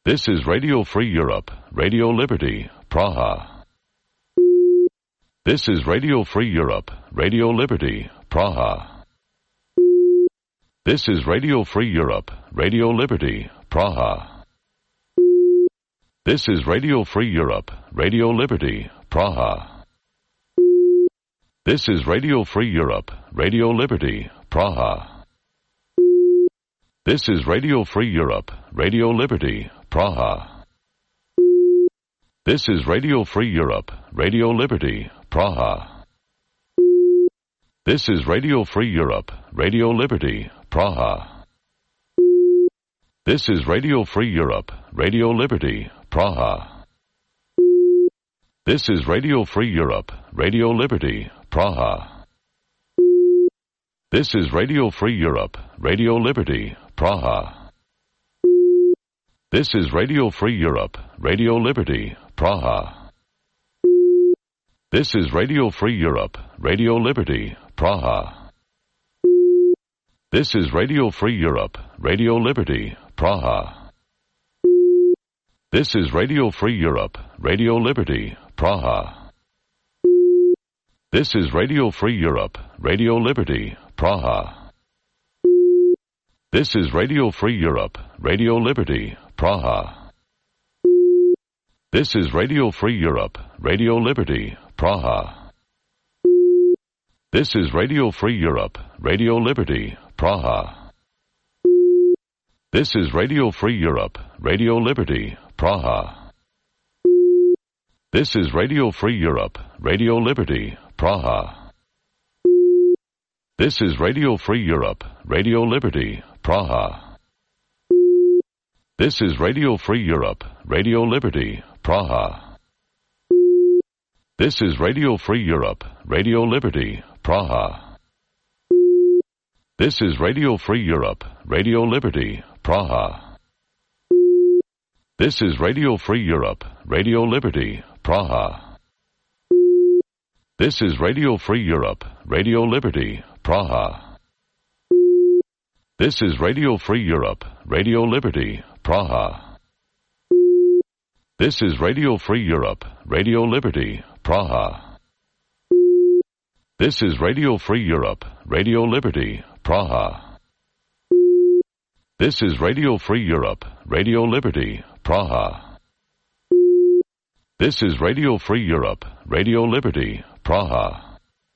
This is Radio Free Europe, Radio Liberty, Praha. This is Radio Free Europe, Radio Liberty, Praha. This is Radio Free Europe, Radio Liberty, Praha. This is Radio Free Europe, Radio Liberty, Praha. This is Radio Free Europe, Radio Liberty, Praha. This is Radio Free Europe, Radio Liberty, Praha. This is Radio Free Europe, Radio Liberty, Praha. This is Radio Free Europe, Radio Liberty, Praha. This is Radio Free Europe, Radio Liberty, Praha. This is Radio Free Europe, Radio Liberty, Praha. This is Radio Free Europe, Radio Liberty, Praha. This is Radio Free Europe, Radio Liberty, Praha. This is Radio Free Europe, Radio Liberty, Praha. This is Radio Free Europe, Radio Liberty, Praha. This is Radio Free Europe, Radio Liberty, Praha. This is Radio Free Europe, Radio Liberty, Praha. This is Radio Free Europe, Radio Liberty, Praha. This is Radio Free Europe, Radio Liberty, Praha. This is Radio Free Europe, Radio Liberty, Praha. This is Radio Free Europe, Radio Liberty, Praha. This is Radio Free Europe, Radio Liberty, Praha. This is Radio Free Europe, Radio Liberty, Praha. This is Radio Free Europe, Radio Liberty, Praha. This is Radio Free Europe, Radio Liberty, Praha. This is Radio Free Europe, Radio Liberty, Praha. This is Radio Free Europe, Radio Liberty, Praha. This is Radio Free Europe, Radio Liberty, Praha. This is Radio Free Europe, Radio Liberty, Praha. This is Radio Free Europe, Radio Liberty, Praha. This is Radio Free Europe, Radio Liberty, Praha. This is Radio Free Europe, Radio Liberty, Praha. This is Radio Free Europe, Radio Liberty, Praha.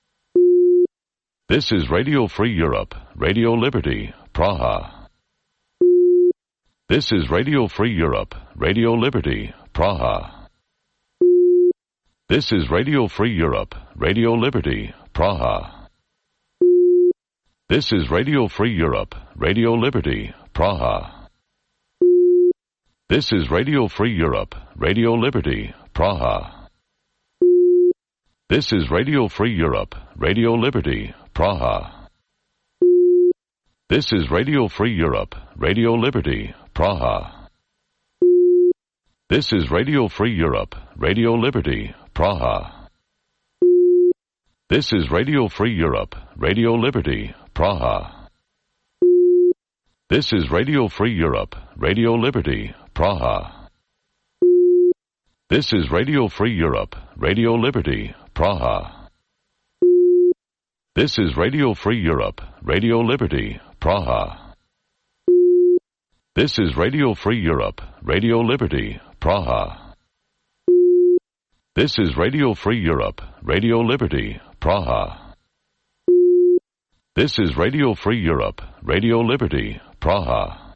This is Radio Free Europe, Radio Liberty, Praha. This is Radio Free Europe, Radio Liberty, Praha. This is Radio Free Europe, Radio Liberty, Praha. This is Radio Free Europe, Radio Liberty, Praha. This is Radio Free Europe, Radio Liberty, Praha. This is Radio Free Europe, Radio Liberty, Praha. This is Radio Free Europe, Radio Liberty, Praha. This is Radio Free Europe, Radio Liberty, Praha. This is Radio Free Europe, Radio Liberty, Praha. This is Radio Free Europe, Radio Liberty, Praha. This is Radio Free Europe, Radio Liberty, Praha. This is Radio Free Europe, Radio Liberty, Praha. This is Radio Free Europe, Radio Liberty, Praha. This is Radio Free Europe, Radio Liberty, Praha. This is Radio Free Europe, Radio Liberty, Praha.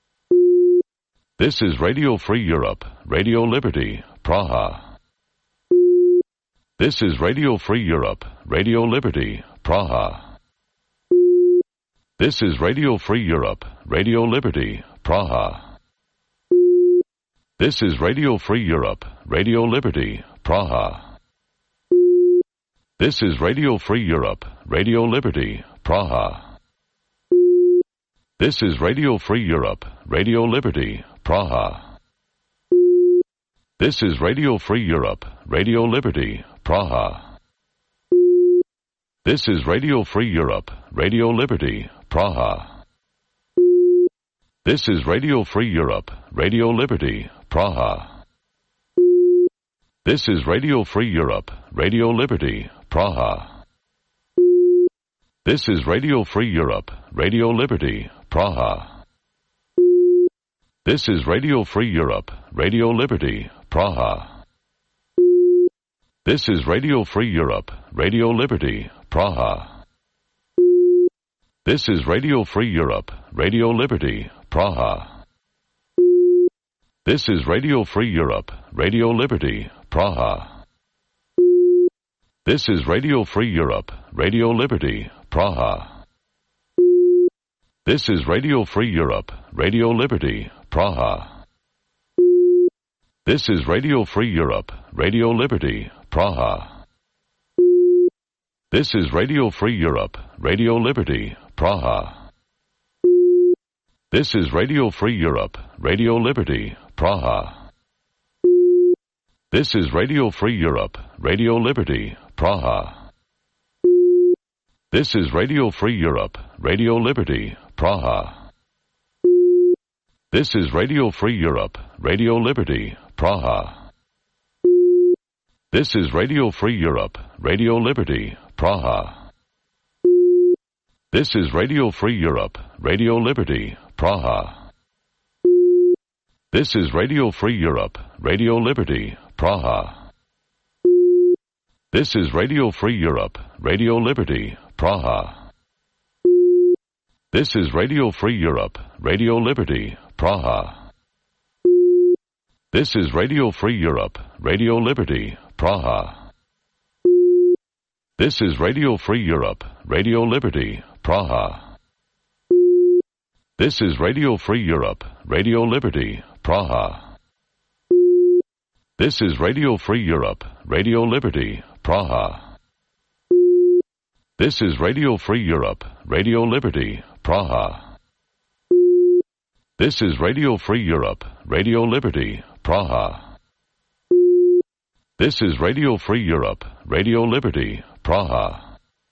This is Radio Free Europe, Radio Liberty, Praha. This is Radio Free Europe, Radio Liberty, Praha. This is Radio Free Europe, Radio Liberty, Praha. This is Radio Free Europe, Radio Liberty, Praha. This is Radio Free Europe, Radio Liberty, Praha. This is Radio Free Europe, Radio Liberty, Praha. This is Radio Free Europe, Radio Liberty, Praha. This is Radio Free Europe, Radio Liberty, Praha. This is Radio Free Europe, Radio Liberty, Praha. This is Radio Free Europe, Radio Liberty, Praha. This is Radio Free Europe, Radio Liberty, Praha. This is Radio Free Europe, Radio Liberty, Praha. This is Radio Free Europe, Radio Liberty, Praha. This is Radio Free Europe, Radio Liberty, Praha. This is Radio Free Europe, Radio Liberty, Praha. This is Radio Free Europe, Radio Liberty, Praha. This is Radio Free Europe, Radio Liberty, Praha. This is Radio Free Europe, Radio Liberty, Praha. This is Radio Free Europe, Radio Liberty, Praha. This is Radio Free Europe, Radio Liberty, Praha. This is Radio Free Europe, Radio Liberty, Praha. This is Radio Free Europe, Radio Liberty, Praha. This is Radio Free Europe, Radio Liberty, Praha. This is Radio Free Europe, Radio Liberty, Praha. This is Radio Free Europe, Radio Liberty, Praha. This is Radio Free Europe, Radio Liberty, Praha. This is Radio Free Europe, Radio Liberty, Praha. This is Radio Free Europe, Radio Liberty, Praha. This is Radio Free Europe, Radio Liberty, Praha. This is Radio Free Europe, Radio Liberty, Praha. This is Radio Free Europe, Radio Liberty, Praha. This is Radio Free Europe, Radio Liberty, Praha. This is Radio Free Europe, Radio Liberty, Praha. This is Radio Free Europe, Radio Liberty, Praha. This is Radio Free Europe, Radio Liberty, Praha.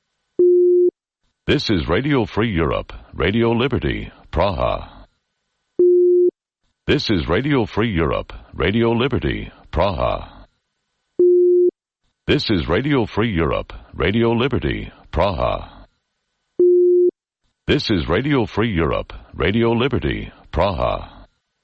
This is Radio Free Europe, Radio Liberty, Praha. This is Radio Free Europe, Radio Liberty, Praha. This is Radio Free Europe, Radio Liberty, Praha. This is Radio Free Europe, Radio Liberty, Praha.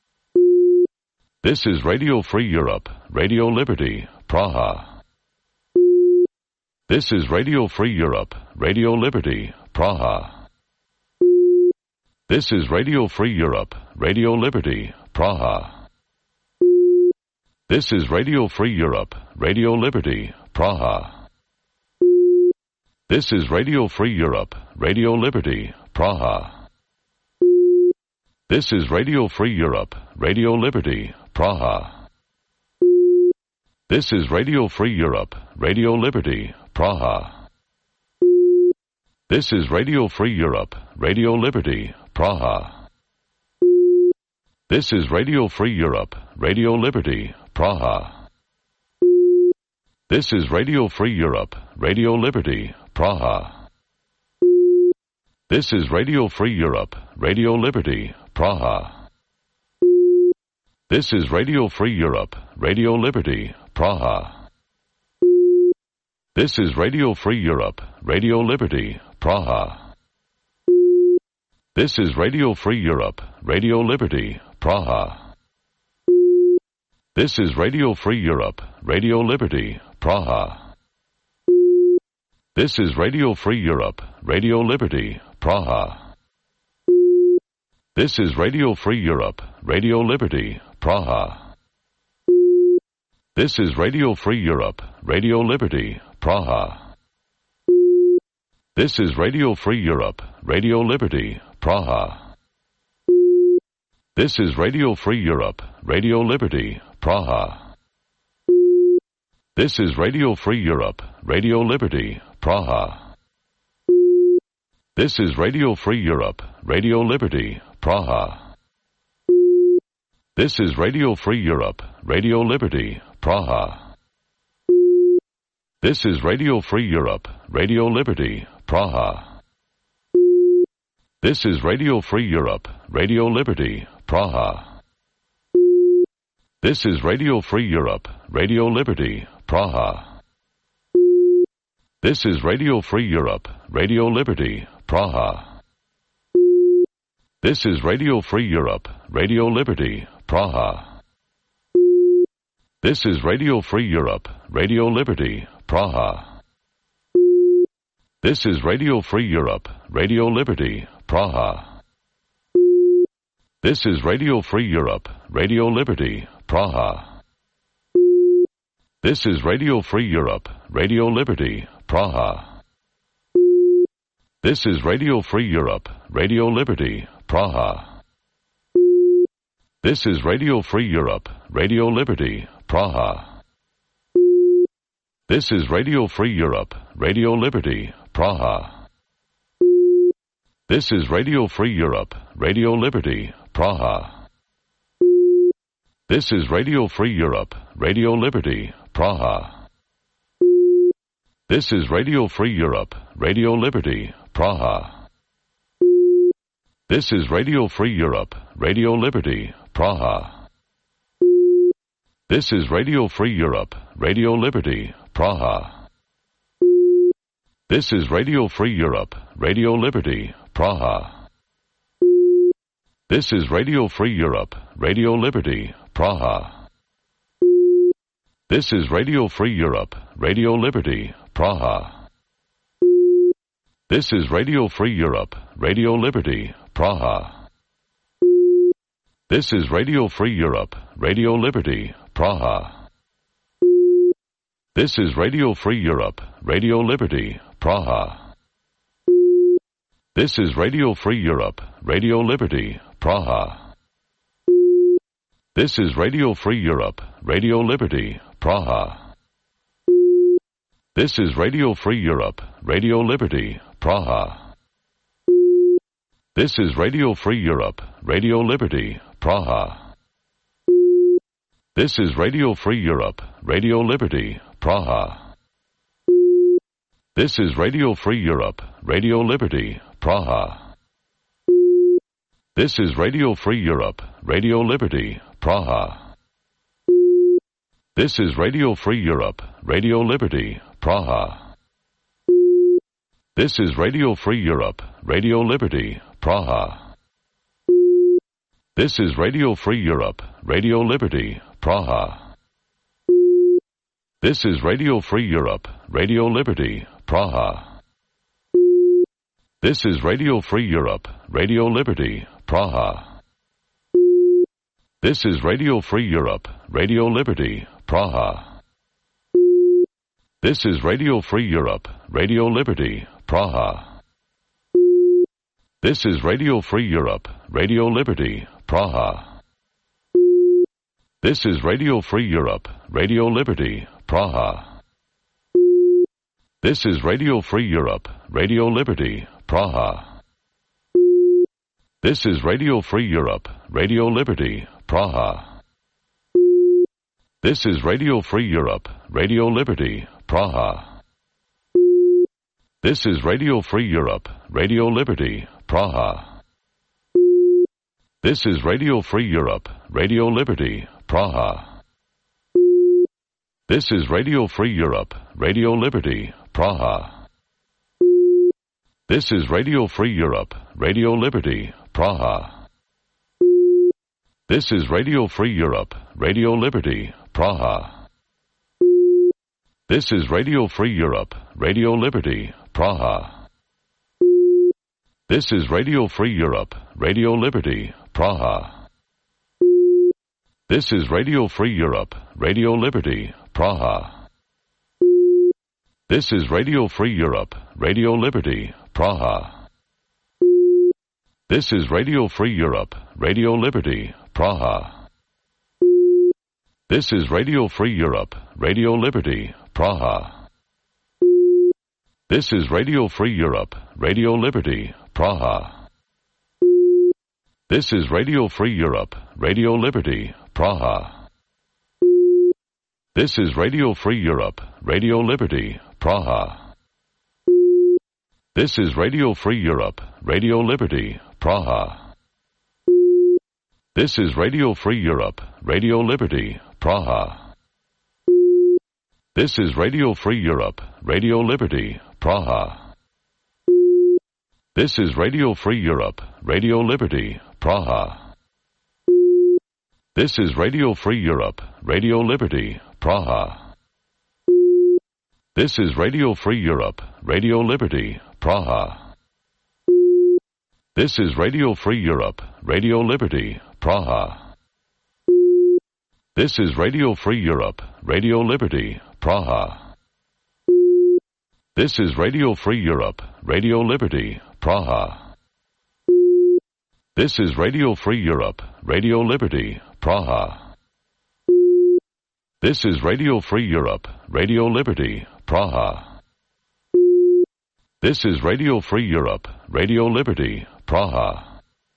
This is Radio Free Europe, Radio Liberty, Praha. This is Radio Free Europe, Radio Liberty, Praha. This is Radio Free Europe, Radio Liberty, Praha. This is Radio Free Europe, Radio Liberty, Praha. This is Radio Free Europe, Radio Liberty, Praha. This is Radio Free Europe, Radio Liberty, Praha. This is Radio Free Europe, Radio Liberty, Praha. This is Radio Free Europe, Radio Liberty, Praha. This is Radio Free Europe, Radio Liberty, Praha. This is Radio Free Europe, Radio Liberty, Praha. This is Radio Free Europe, Radio Liberty, Praha. This is Radio Free Europe, Radio Liberty, Praha. This is Radio Free Europe, Radio Liberty, Praha. This is Radio Free Europe, Radio Liberty, Praha. This is Radio Free Europe, Radio Liberty, Praha. This is Radio Free Europe, Radio Liberty, Praha. This is Radio Free Europe, Radio Liberty, Praha. This is Radio Free Europe, Radio Liberty, Praha. This is Radio Free Europe, Radio Liberty, Praha. This is Radio Free Europe, Radio Liberty, Praha. This is Radio Free Europe, Radio Liberty, Praha. This is Radio Free Europe, Radio Liberty, Praha. This is Radio Free Europe, Radio Liberty, Praha. This is Radio Free Europe, Radio Liberty, Praha. This is Radio Free Europe, Radio Liberty, Praha. This is Radio Free Europe, Radio Liberty, Praha. This is Radio Free Europe, Radio Liberty, Praha. This is Radio Free Europe, Radio Liberty, Praha. This is Radio Free Europe, Radio Liberty, Praha. This is Radio Free Europe, Radio Liberty, Praha. This is Radio Free Europe, Radio Liberty, Praha. This is Radio Free Europe, Radio Liberty, Praha. This is Radio Free Europe, Radio Liberty, Praha. This is Radio Free Europe, Radio Liberty, Praha. This is Radio Free Europe, Radio Liberty, Praha. This is Radio Free Europe, Radio Liberty, Praha. This is Radio Free Europe, Radio Liberty, Praha. This is Radio Free Europe, Radio Liberty, Praha. This is Radio Free Europe, Radio Liberty, Praha. This is Radio Free Europe, Radio Liberty, Praha. This is Radio Free Europe, Radio Liberty, Praha. This is Radio Free Europe, Radio Liberty, Praha. This is Radio Free Europe, Radio Liberty, Praha. This is Radio Free Europe, Radio Liberty, Praha. This is Radio Free Europe, Radio Liberty, Praha. This is Radio Free Europe, Radio Liberty, Praha. This is Radio Free Europe, Radio Liberty, Praha. This is Radio Free Europe, Radio Liberty, Praha. This is Radio Free Europe, Radio Liberty, Praha. This is Radio Free Europe, Radio Liberty, Praha. This is Radio Free Europe, Radio Liberty, Praha. This is Radio Free Europe, Radio Liberty, Praha. This is Radio Free Europe, Radio Liberty, Praha. This is Radio Free Europe, Radio Liberty, Praha. This is Radio Free Europe, Radio Liberty, Praha. This is Radio Free Europe, Radio Liberty, Praha. This is Radio Free Europe, Radio Liberty, Praha. This is Radio Free Europe, Radio Liberty, Praha. This is Radio Free Europe, Radio Liberty, Praha. This is Radio Free Europe, Radio Liberty, Praha. This is Radio Free Europe, Radio Liberty, Praha. This is Radio Free Europe, Radio Liberty, Praha. This is Radio Free Europe, Radio Liberty, Praha. This is Radio Free Europe, Radio Liberty, Praha. This is Radio Free Europe, Radio Liberty, Praha. This is Radio Free Europe, Radio Liberty, Praha. This is Radio Free Europe, Radio Liberty, Praha. This is Radio Free Europe, Radio Liberty, Praha. This is Radio Free Europe, Radio Liberty, Praha. This is Radio Free Europe, Radio Liberty, Praha. This is Radio Free Europe, Radio Liberty, Praha. This is Radio Free Europe, Radio Liberty, Praha. This is Radio Free Europe, Radio Liberty, Praha. This is Radio Free Europe, Radio Liberty, Praha. This is Radio Free Europe, Radio Liberty, Praha. This is Radio Free Europe, Radio Liberty, Praha. This is Radio Free Europe, Radio Liberty, Praha. This is Radio Free Europe, Radio Liberty, Praha. This is Radio Free Europe, Radio Liberty, Praha. This is Radio Free Europe, Radio Liberty, Praha. This is Radio Free Europe, Radio Liberty, Praha. This is Radio Free Europe, Radio Liberty, Praha. This is Radio Free Europe, Radio Liberty, Praha. This is Radio Free Europe, Radio Liberty, Praha. This is Radio Free Europe, Radio Liberty, Praha. This is Radio Free Europe, Radio Liberty, Praha. This is Radio Free Europe, Radio Liberty, Praha. This is Radio Free Europe, Radio Liberty, Praha. This is Radio Free Europe, Radio Liberty, Praha. This is Radio Free Europe, Radio Liberty, Praha. This is Radio Free Europe, Radio Liberty, Praha.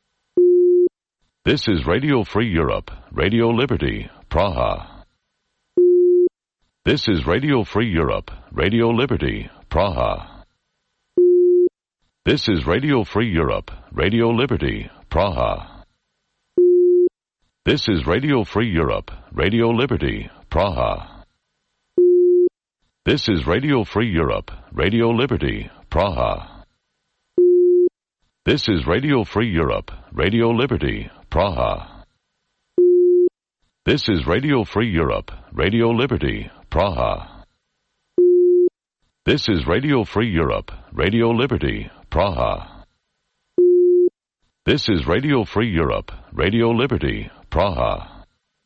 This is Radio Free Europe, Radio Liberty, Praha. This is Radio Free Europe, Radio Liberty, Praha. This is Radio Free Europe, Radio Liberty, Praha. This is Radio Free Europe, Radio Liberty, Praha. This is Radio Free Europe, Radio Liberty, Praha. This is Radio Free Europe, Radio Liberty, Praha. This is Radio Free Europe, Radio Liberty, Praha. This is Radio Free Europe, Radio Liberty, Praha. This is Radio Free Europe, Radio Liberty, Praha.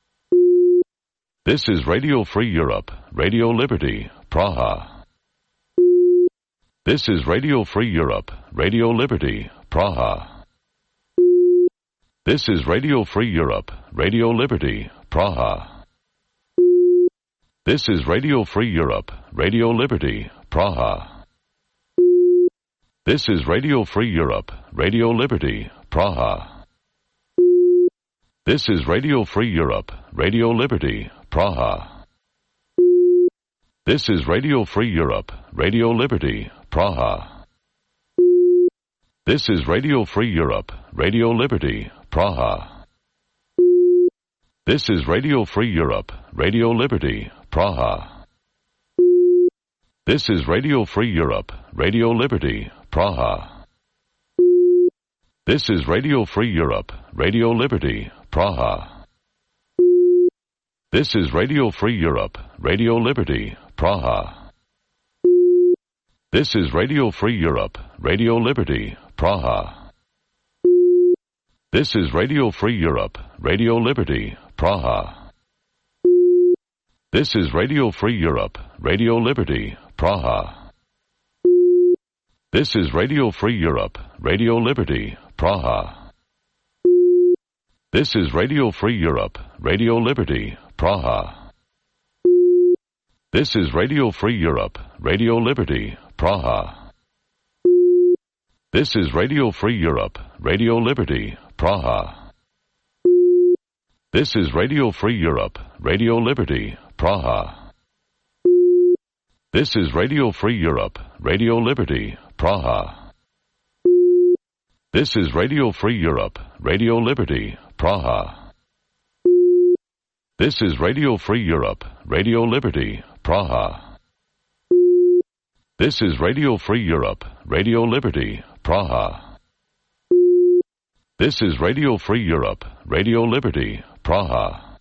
This is Radio Free Europe, Radio Liberty, Praha. This is Radio Free Europe, Radio Liberty, Praha. This is Radio Free Europe, Radio Liberty, Praha. This is Radio Free Europe, Radio Liberty, Praha. This is Radio Free Europe, Radio Liberty, Praha. This is Radio Free Europe, Radio Liberty, Praha. This is Radio Free Europe, Radio Liberty, Praha. This is Radio Free Europe, Radio Liberty, Praha. This is Radio Free Europe, Radio Liberty, Praha. This is Radio Free Europe, Radio Liberty, Praha. This is Radio Free Europe, Radio Liberty, Praha. This is Radio Free Europe, Radio Liberty, Praha. This is Radio Free Europe, Radio Liberty, Praha. This is Radio Free Europe, Radio Liberty, Praha. This is Radio Free Europe, Radio Liberty, Praha. This is Radio Free Europe, Radio Liberty, Praha. This is Radio Free Europe, Radio Liberty, Praha. This is Radio Free Europe, Radio Liberty, Praha. This is Radio Free Europe, Radio Liberty, Praha. This is Radio Free Europe, Radio Liberty, Praha. This is Radio Free Europe, Radio Liberty, Praha. This is Radio Free Europe, Radio Liberty, Praha. This is Radio Free Europe, Radio Liberty, Praha. This is Radio Free Europe, Radio Liberty, Praha. This is Radio Free Europe, Radio Liberty, Praha.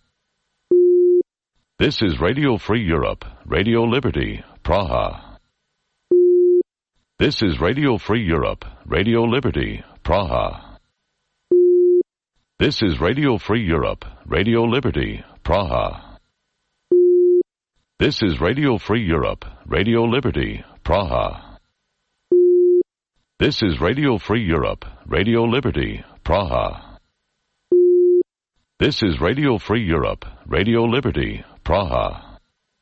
This is Radio Free Europe, Radio Liberty, Praha. This is Radio Free Europe, Radio Liberty, Praha. This is Radio Free Europe, Radio Liberty, Praha. This is Radio Free Europe, Radio Liberty, Praha. This is Radio Free Europe, Radio Liberty, Praha. This is Radio Free Europe, Radio Liberty, Praha.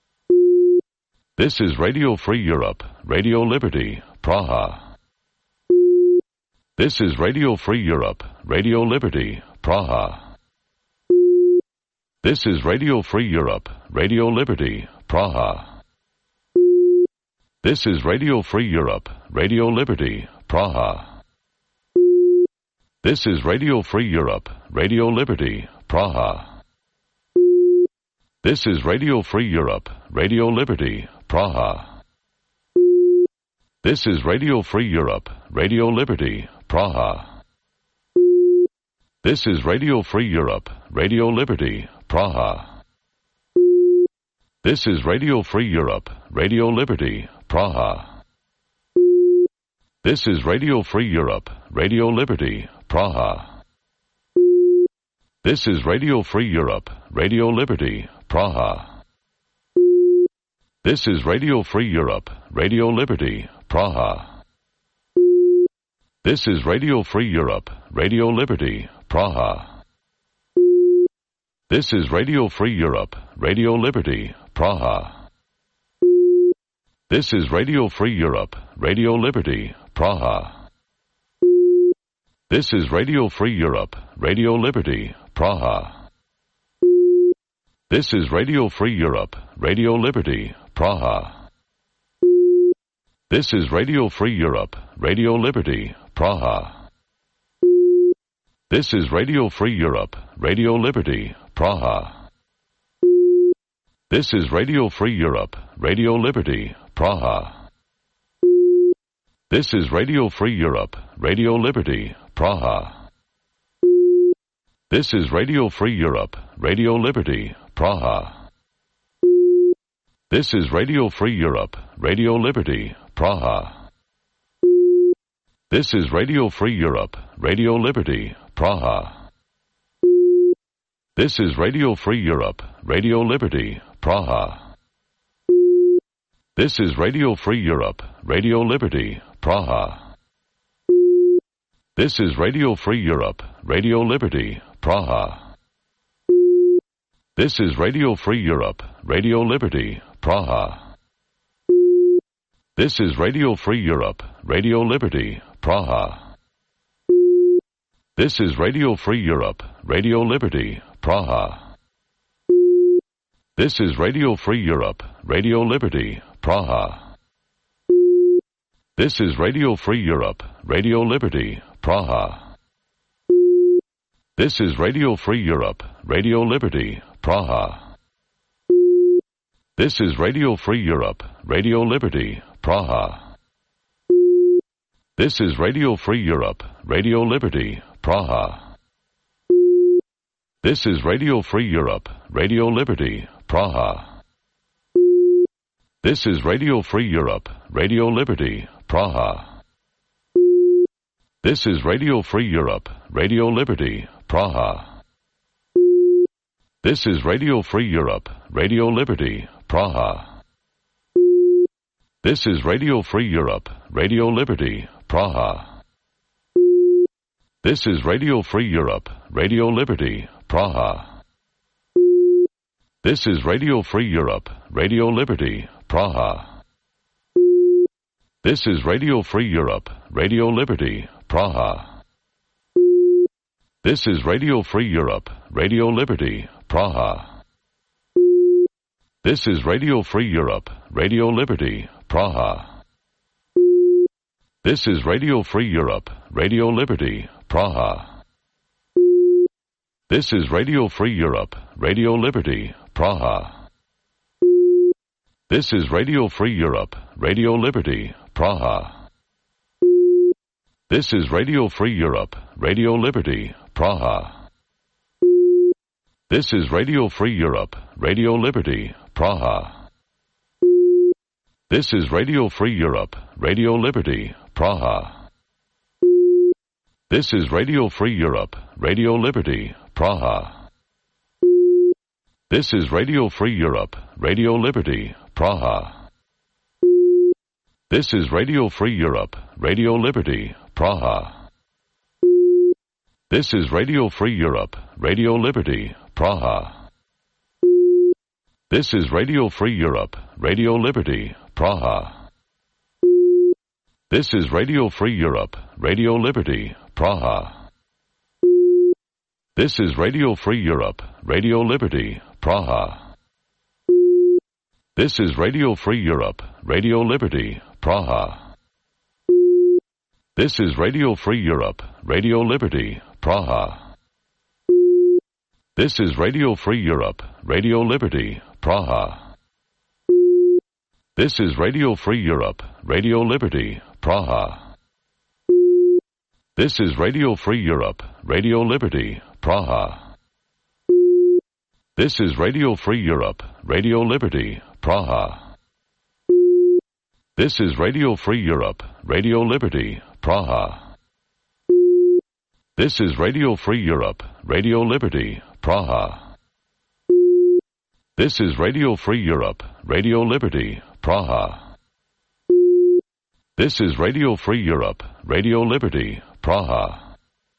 This is Radio Free Europe, Radio Liberty, Praha. This is Radio Free Europe, Radio Liberty, Praha. This is Radio Free Europe, Radio Liberty, Praha. This is Radio Free Europe, Radio Liberty, Praha. This is Radio Free Europe, Radio Liberty, Praha. This is Radio Free Europe, Radio Liberty, Praha. This is Radio Free Europe, Radio Liberty, Praha. This is Radio Free Europe, Radio Liberty, Praha. This is Radio Free Europe, Radio Liberty, Praha. This is Radio Free Europe, Radio Liberty, Praha. This is Radio Free Europe, Radio Liberty, Praha. This is Radio Free Europe, Radio Liberty, Praha. This is Radio Free Europe, Radio Liberty, Praha. This is Radio Free Europe, Radio Liberty, Praha. This is Radio Free Europe, Radio Liberty, Praha. This is Radio Free Europe, Radio Liberty, Praha. This is Radio Free Europe, Radio Liberty, Praha. This is Radio Free Europe, Radio Liberty, Praha. This is Radio Free Europe, Radio Liberty, Praha. This is Radio Free Europe, Radio Liberty, Praha. This is Radio Free Europe, Radio Liberty, Praha. This is Radio Free Europe, Radio Liberty, Praha. This is Radio Free Europe, Radio Liberty, Praha. This is Radio Free Europe, Radio Liberty, Praha. This is Radio Free Europe, Radio Liberty, Praha. This is Radio Free Europe, Radio Liberty, Praha. This is Radio Free Europe, Radio Liberty, Praha. This is Radio Free Europe, Radio Liberty, Praha. This is Radio Free Europe, Radio Liberty, Praha. This is Radio Free Europe, Radio Liberty, Praha. This is Radio Free Europe, Radio Liberty, Praha. This is Radio Free Europe, Radio Liberty, Praha. This is Radio Free Europe, Radio Liberty, Praha. This is Radio Free Europe, Radio Liberty, Praha. This is Radio Free Europe, Radio Liberty, Praha. This is Radio Free Europe, Radio Liberty, Praha. This is Radio Free Europe, Radio Liberty, Praha. This is Radio Free Europe, Radio Liberty, Praha. This is Radio Free Europe, Radio Liberty, Praha. This is Radio Free Europe, Radio Liberty, Praha. This is Radio Free Europe, Radio Liberty, Praha. This is Radio Free Europe, Radio Liberty, Praha. This is Radio Free Europe, Radio Liberty, Praha. This is Radio Free Europe, Radio Liberty, Praha. This is Radio Free Europe, Radio Liberty, Praha. This is Radio Free Europe, Radio Liberty, Praha. This is Radio Free Europe, Radio Liberty, Praha. This is Radio Free Europe, Radio Liberty, Praha. This is Radio Free Europe, Radio Liberty, Praha. This is Radio Free Europe, Radio Liberty, Praha. This is Radio Free Europe, Radio Liberty, Praha. This is Radio Free Europe, Radio Liberty, Praha. This is Radio Free Europe, Radio Liberty, Praha. This is Radio Free Europe, Radio Liberty, Praha. This is Radio Free Europe, Radio Liberty, Praha. This is Radio Free Europe, Radio Liberty, Praha. This is Radio Free Europe, Radio Liberty, Praha. This is Radio Free Europe, Radio Liberty, Praha. This is Radio Free Europe, Radio Liberty, Praha. This is Radio Free Europe, Radio Liberty, Praha. This is Radio Free Europe, Radio Liberty, Praha. This is Radio Free Europe, Radio Liberty, Praha. This is Radio Free Europe, Radio Liberty, Praha. This is Radio Free Europe, Radio Liberty, Praha. This is Radio Free Europe, Radio Liberty, Praha. This is Radio Free Europe, Radio Liberty, Praha. This is Radio Free Europe, Radio Liberty, Praha. This is Radio Free Europe, Radio Liberty, Praha.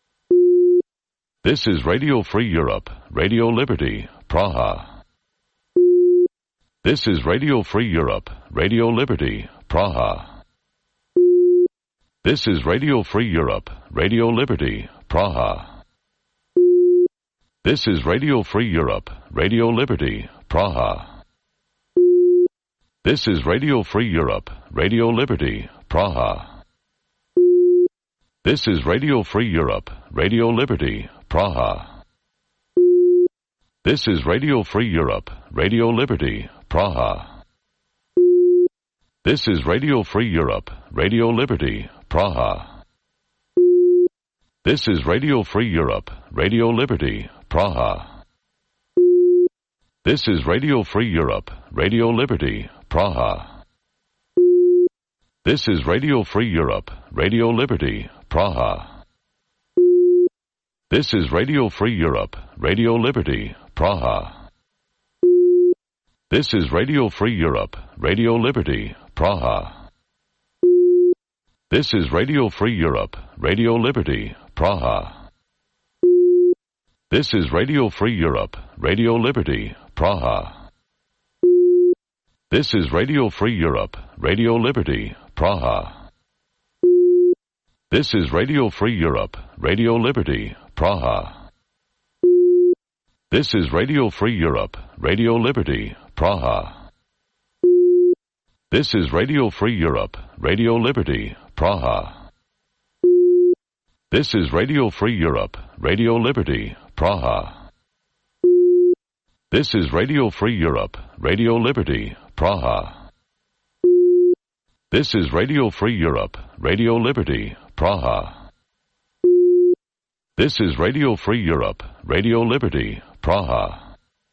This is Radio Free Europe, Radio Liberty, Praha. This is Radio Free Europe, Radio Liberty, Praha. This is Radio Free Europe, Radio Liberty, Praha. This is Radio Free Europe, Radio Liberty, Praha. This is Radio Free Europe, Radio Liberty, Praha. This is Radio Free Europe, Radio Liberty, Praha. This is Radio Free Europe, Radio Liberty, Praha. This is Radio Free Europe, Radio Liberty, Praha. This is Radio Free Europe, Radio Liberty, Praha. This is Radio Free Europe, Radio Liberty, Praha. This is Radio Free Europe, Radio Liberty, Praha. This is Radio Free Europe, Radio Liberty, Praha. This is Radio Free Europe, Radio Liberty, Praha. This is Radio Free Europe, Radio Liberty, Praha. This is Radio Free Europe, Radio Liberty, Praha. This is Radio Free Europe, Radio Liberty, Praha. This is Radio Free Europe, Radio Liberty, Praha. This is Radio Free Europe, Radio Liberty, Praha. This is Radio Free Europe, Radio Liberty, Praha. This is Radio Free Europe, Radio Liberty, Praha. This is Radio Free Europe, Radio Liberty, Praha. This is Radio Free Europe, Radio Liberty, Praha. This is Radio Free Europe, Radio Liberty, Praha.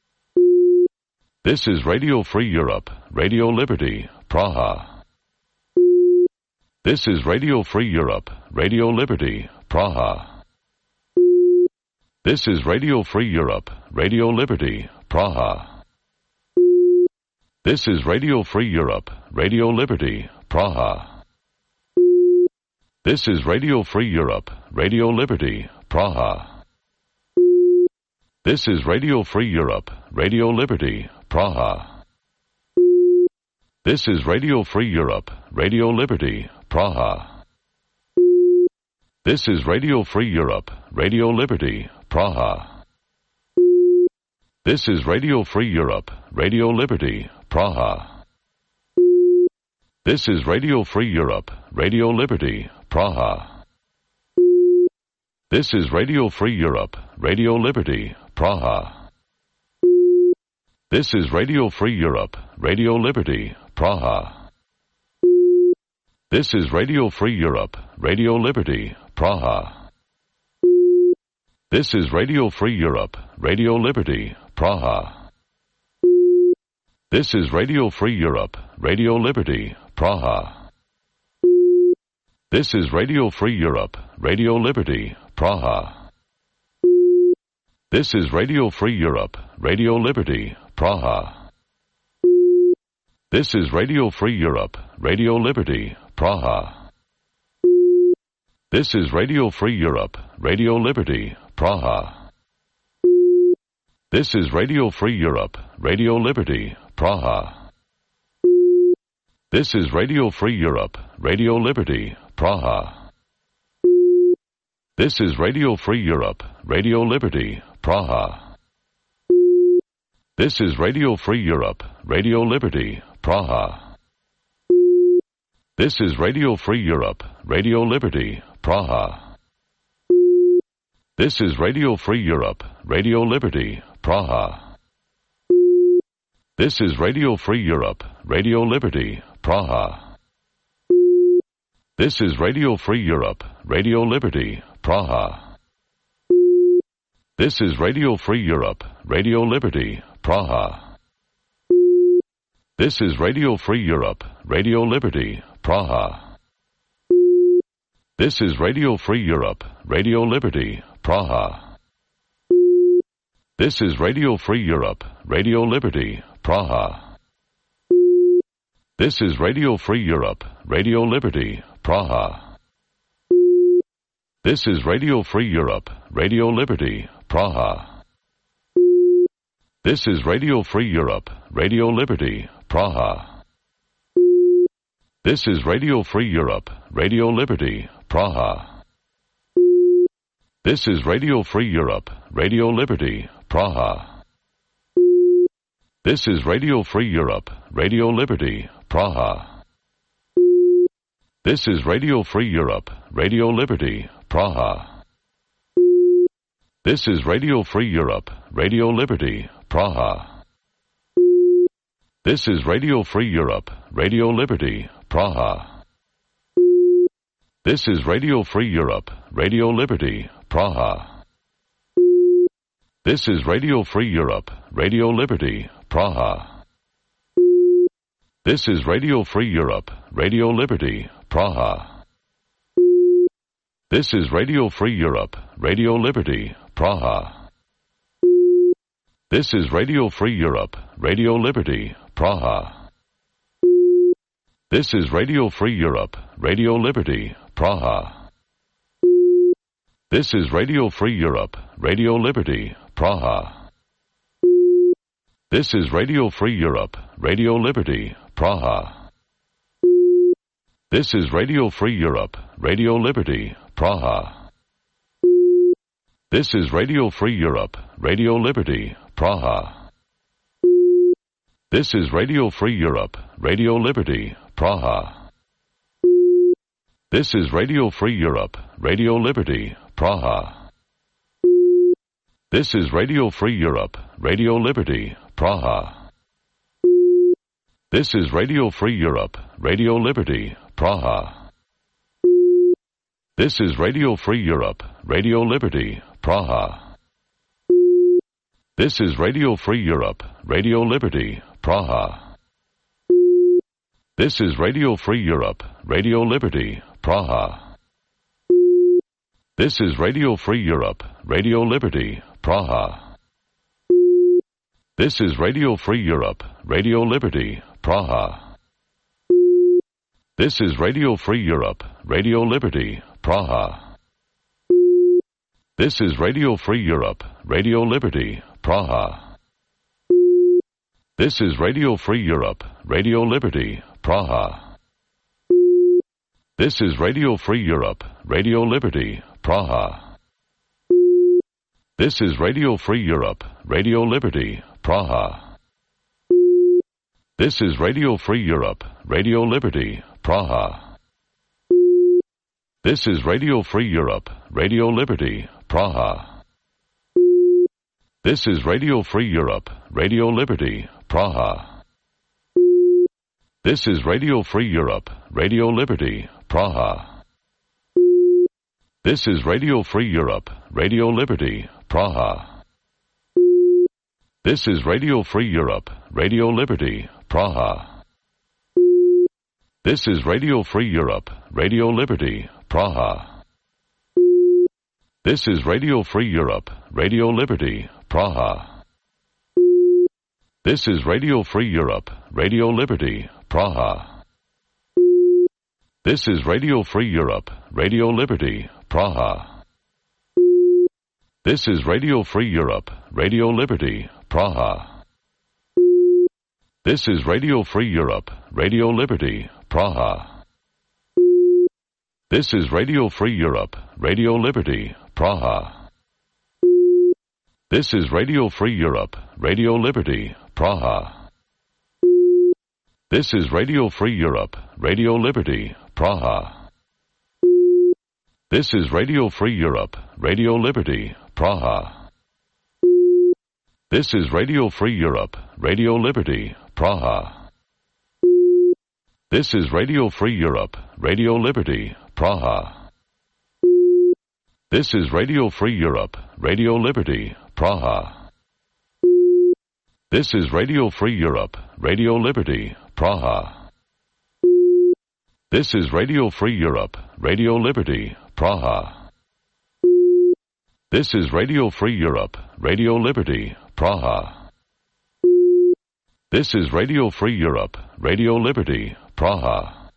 This is Radio Free Europe, Radio Liberty, Praha. This is Radio Free Europe, Radio Liberty, Praha. This is Radio Free Europe, Radio Liberty, Praha. This is Radio Free Europe, Radio Liberty, Praha. This is Radio Free Europe, Radio Liberty, Praha. This is Radio Free Europe, Radio Liberty, Praha. This is Radio Free Europe, Radio Liberty, Praha. This is Radio Free Europe, Radio Liberty, Praha. This is Radio Free Europe, Radio Liberty, Praha. This is Radio Free Europe, Radio Liberty, Praha. This is Radio Free Europe, Radio Liberty, Praha. This is Radio Free Europe, Radio Liberty, Praha. This is Radio Free Europe, Radio Liberty, Praha. This is Radio Free Europe, Radio Liberty, Praha. This is Radio Free Europe, Radio Liberty, Praha. This is Radio Free Europe, Radio Liberty, Praha. This is Radio Free Europe, Radio Liberty, Praha. This is Radio Free Europe, Radio Liberty, Praha. This is Radio Free Europe, Radio Liberty, Praha. This is Radio Free Europe, Radio Liberty, Praha. This is Radio Free Europe, Radio Liberty, Praha. This is Radio Free Europe, Radio Liberty, Praha. This is Radio Free Europe, Radio Liberty, Praha. This is Radio Free Europe, Radio Liberty, Praha. This is Radio Free Europe, Radio Liberty, Praha. This is Radio Free Europe, Radio Liberty, Praha. This is Radio Free Europe, Radio Liberty, Praha. This is Radio Free Europe, Radio Liberty, Praha. This is Radio Free Europe, Radio Liberty, Praha. This is Radio Free Europe, Radio Liberty, Praha. This is Radio Free Europe, Radio Liberty, Praha. This is Radio Free Europe, Radio Liberty, Praha. This is Radio Free Europe, Radio Liberty, Praha. This is Radio Free Europe, Radio Liberty, Praha. This is Radio Free Europe, Radio Liberty, Praha. This is Radio Free Europe, Radio Liberty, Praha. This is Radio Free Europe, Radio Liberty, Praha. This is Radio Free Europe, Radio Liberty, Praha. This is Radio Free Europe, Radio Liberty, Praha. This is Radio Free Europe, Radio Liberty, Praha. This is Radio Free Europe, Radio Liberty, Praha. This is Radio Free Europe, Radio Liberty, Praha. This is Radio Free Europe, Radio Liberty, Praha. This is Radio Free Europe, Radio Liberty, Praha. This is Radio Free Europe, Radio Liberty, Praha. This is Radio Free Europe, Radio Liberty, Praha. This is Radio Free Europe, Radio Liberty, Praha. This is Radio Free Europe, Radio Liberty, Praha. This is Radio Free Europe, Radio Liberty, Praha. This is Radio Free Europe, Radio Liberty, Praha. This is Radio Free Europe, Radio Liberty, Praha. This is Radio Free Europe, Radio Liberty, Praha. This is Radio Free Europe, Radio Liberty, Praha. This is Radio Free Europe, Radio Liberty, Praha. This is Radio Free Europe, Radio Liberty, Praha. This is Radio Free Europe, Radio Liberty, Praha. This is Radio Free Europe, Radio Liberty, Praha. This is Radio Free Europe, Radio Liberty, Praha. This is Radio Free Europe, Radio Liberty, Praha. This is Radio Free Europe, Radio Liberty, Praha. This is Radio Free Europe, Radio Liberty, Praha. This is Radio Free Europe, Radio Liberty, Praha. This is Radio Free Europe, Radio Liberty, Praha. This is Radio Free Europe, Radio Liberty, Praha. This is Radio Free Europe, Radio Liberty, Praha. This is Radio Free Europe, Radio Liberty, Praha. This is Radio Free Europe, Radio Liberty, Praha. This is Radio Free Europe, Radio Liberty, Praha. This is Radio Free Europe, Radio Liberty, Praha. This is Radio Free Europe, Radio Liberty, Praha. This is Radio Free Europe, Radio Liberty, Praha. This is Radio Free Europe, Radio Liberty, Praha. This is Radio Free Europe, Radio Liberty, Praha. This is Radio Free Europe, Radio Liberty, Praha. This is Radio Free Europe, Radio Liberty, Praha. This is Radio Free Europe, Radio Liberty, Praha. This is Radio Free Europe, Radio Liberty, Praha. This is Radio Free Europe, Radio Liberty, Praha. This is Radio Free Europe, Radio Liberty, Praha. This is Radio Free Europe, Radio Liberty, Praha. This is Radio Free Europe, Radio Liberty, Praha. This is Radio Free Europe, Radio Liberty, Praha. This is Radio Free Europe, Radio Liberty, Praha. This is Radio Free Europe, Radio Liberty, Praha. This is Radio Free Europe, Radio Liberty, Praha. This is Radio Free Europe, Radio Liberty, Praha. This is Radio Free Europe, Radio Liberty, Praha.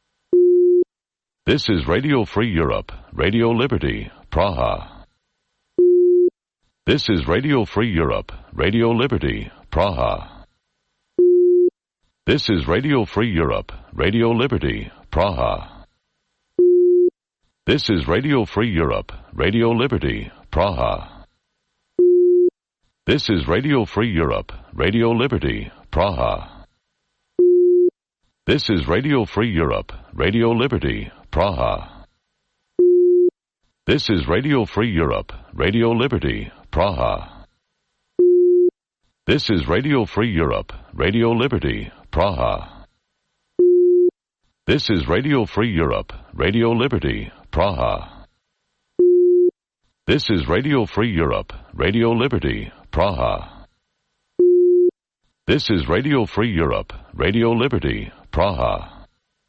This is Radio Free Europe, Radio Liberty, Praha. This is Radio Free Europe, Radio Liberty, Praha. This is Radio Free Europe, Radio Liberty, Praha. This is Radio Free Europe, Radio Liberty, Praha. This is Radio Free Europe, Radio Liberty, Praha. This is Radio Free Europe, Radio Liberty, Praha. This is Radio Free Europe, Radio Liberty, Praha. This is Radio Free Europe, Radio Liberty, Praha. This is Radio Free Europe, Radio Liberty, Praha. This is Radio Free Europe, Radio Liberty, Praha. This is Radio Free Europe, Radio Liberty, Praha.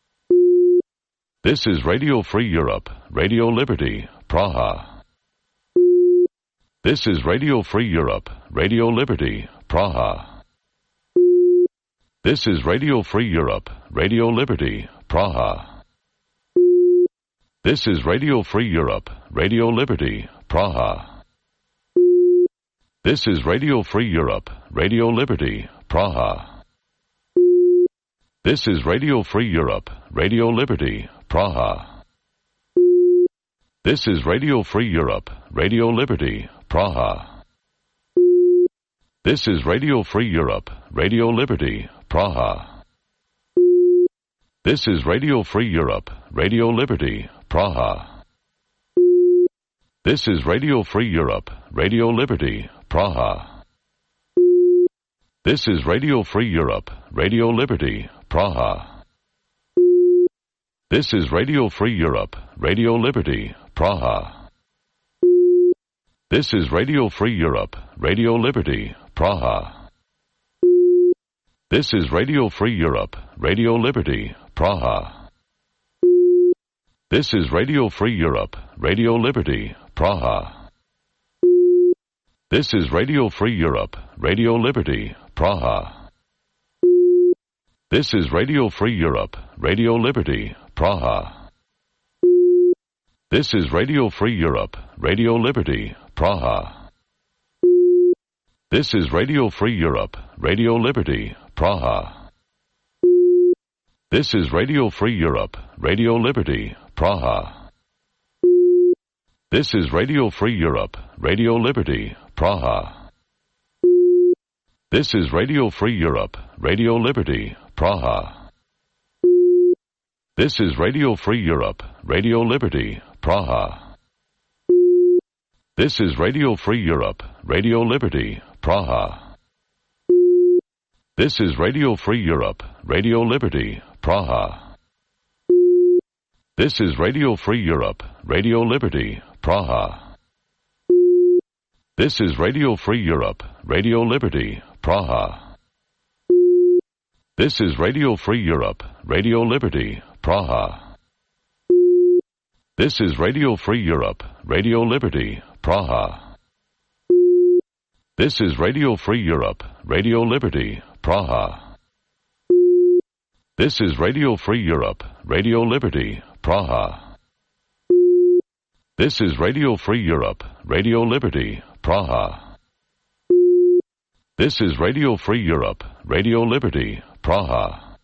This is Radio Free Europe, Radio Liberty, Praha. This is Radio Free Europe, Radio Liberty, Praha. This is Radio Free Europe, Radio Liberty, Praha. This is Radio Free Europe, Radio Liberty, Praha. This is Radio Free Europe, Radio Liberty, Praha. This is Radio Free Europe, Radio Liberty, Praha. This is Radio Free Europe, Radio Liberty, Praha. This is Radio Free Europe, Radio Liberty, Praha. This is Radio Free Europe, Radio Liberty, Praha. This is Radio Free Europe, Radio Liberty, Praha. This is Radio Free Europe, Radio Liberty, Praha. This is Radio Free Europe, Radio Liberty, Praha. This is Radio Free Europe, Radio Liberty, Praha. This is Radio Free Europe, Radio Liberty, Praha. This is Radio Free Europe, Radio Liberty, Praha. This is Radio Free Europe, Radio Liberty, Praha. This is Radio Free Europe, Radio Liberty, Praha. This is Radio Free Europe, Radio Liberty, Praha. This is Radio Free Europe, Radio Liberty, Praha. This is Radio Free Europe, Radio Liberty, Praha. This is Radio Free Europe, Radio Liberty, Praha. This is Radio Free Europe, Radio Liberty, Praha. This is Radio Free Europe, Radio Liberty, Praha. This is Radio Free Europe, Radio Liberty, Praha. This is Radio Free Europe, Radio Liberty, Praha. This is Radio Free Europe, Radio Liberty, Praha. This is Radio Free Europe, Radio Liberty, Praha. This is Radio Free Europe, Radio Liberty, Praha. This is Radio Free Europe, Radio Liberty, Praha. This is Radio Free Europe, Radio Liberty, Praha. This is Radio Free Europe, Radio Liberty, Praha. This is Radio Free Europe, Radio Liberty, Praha. This is Radio Free Europe, Radio Liberty, Praha.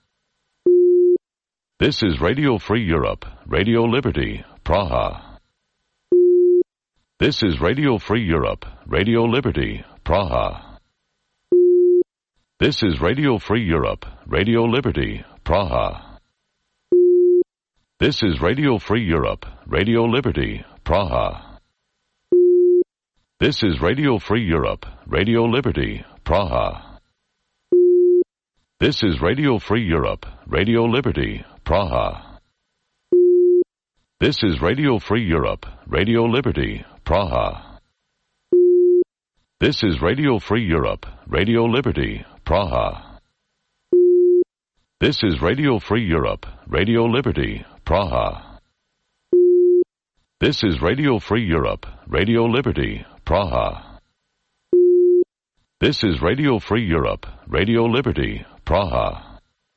This is Radio Free Europe, Radio Liberty, Praha. This is Radio Free Europe, Radio Liberty, Praha. This is Radio Free Europe, Radio Liberty, Praha. This is Radio Free Europe, Radio Liberty, Praha. This is Radio Free Europe, Radio Liberty, Praha. This is Radio Free Europe, Radio Liberty, Praha. This is Radio Free Europe, Radio Liberty, Praha. This is Radio Free Europe, Radio Liberty, Praha. This is Radio Free Europe, Radio Liberty, Praha. This is Radio Free Europe, Radio Liberty, Praha. This is Radio Free Europe, Radio Liberty, Praha.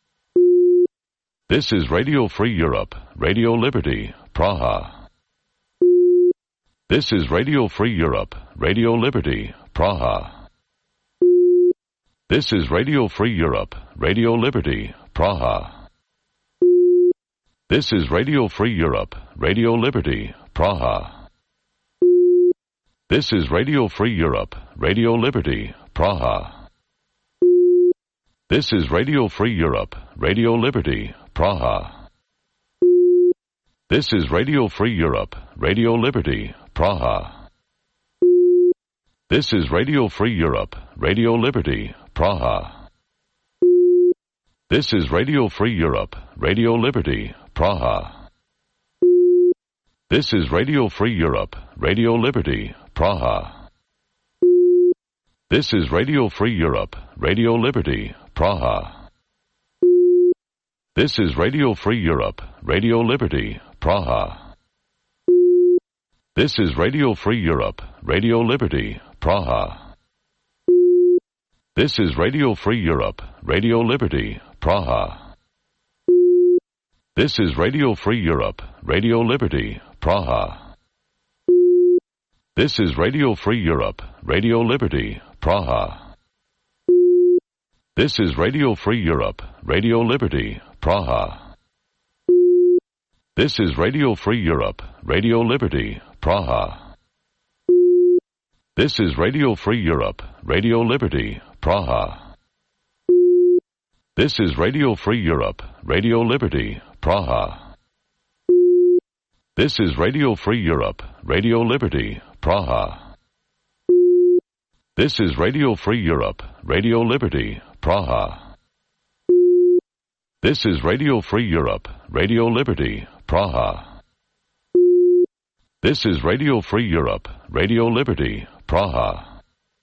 This is Radio Free Europe, Radio Liberty, Praha. This is Radio Free Europe, Radio Liberty, Praha. This is Radio Free Europe, Radio Liberty, Praha. This is Radio Free Europe, Radio Liberty, Praha. This is Radio Free Europe, Radio Liberty, Praha. This is Radio Free Europe, Radio Liberty, Praha. This is Radio Free Europe, Radio Liberty, Praha. This is Radio Free Europe, Radio Liberty, Praha. This is Radio Free Europe, Radio Liberty, Praha. This is Radio Free Europe, Radio Liberty, Praha. This is Radio Free Europe, Radio Liberty, Praha. This is Radio Free Europe, Radio Liberty, Praha. This is Radio Free Europe, Radio Liberty, Praha. This is Radio Free Europe, Radio Liberty, Praha. This is Radio Free Europe, Radio Liberty, Praha. This is Radio Free Europe, Radio Liberty, Praha. This is Radio Free Europe, Radio Liberty, Praha. This is Radio Free Europe, Radio Liberty, Praha. This is Radio Free Europe, Radio Liberty, Praha. This is Radio Free Europe, Radio Liberty, Praha. This is Radio Free Europe, Radio Liberty, Praha. This is Radio Free Europe, Radio Liberty, Praha. This is Radio Free Europe, Radio Liberty, Praha. This is Radio Free Europe, Radio Liberty, Praha.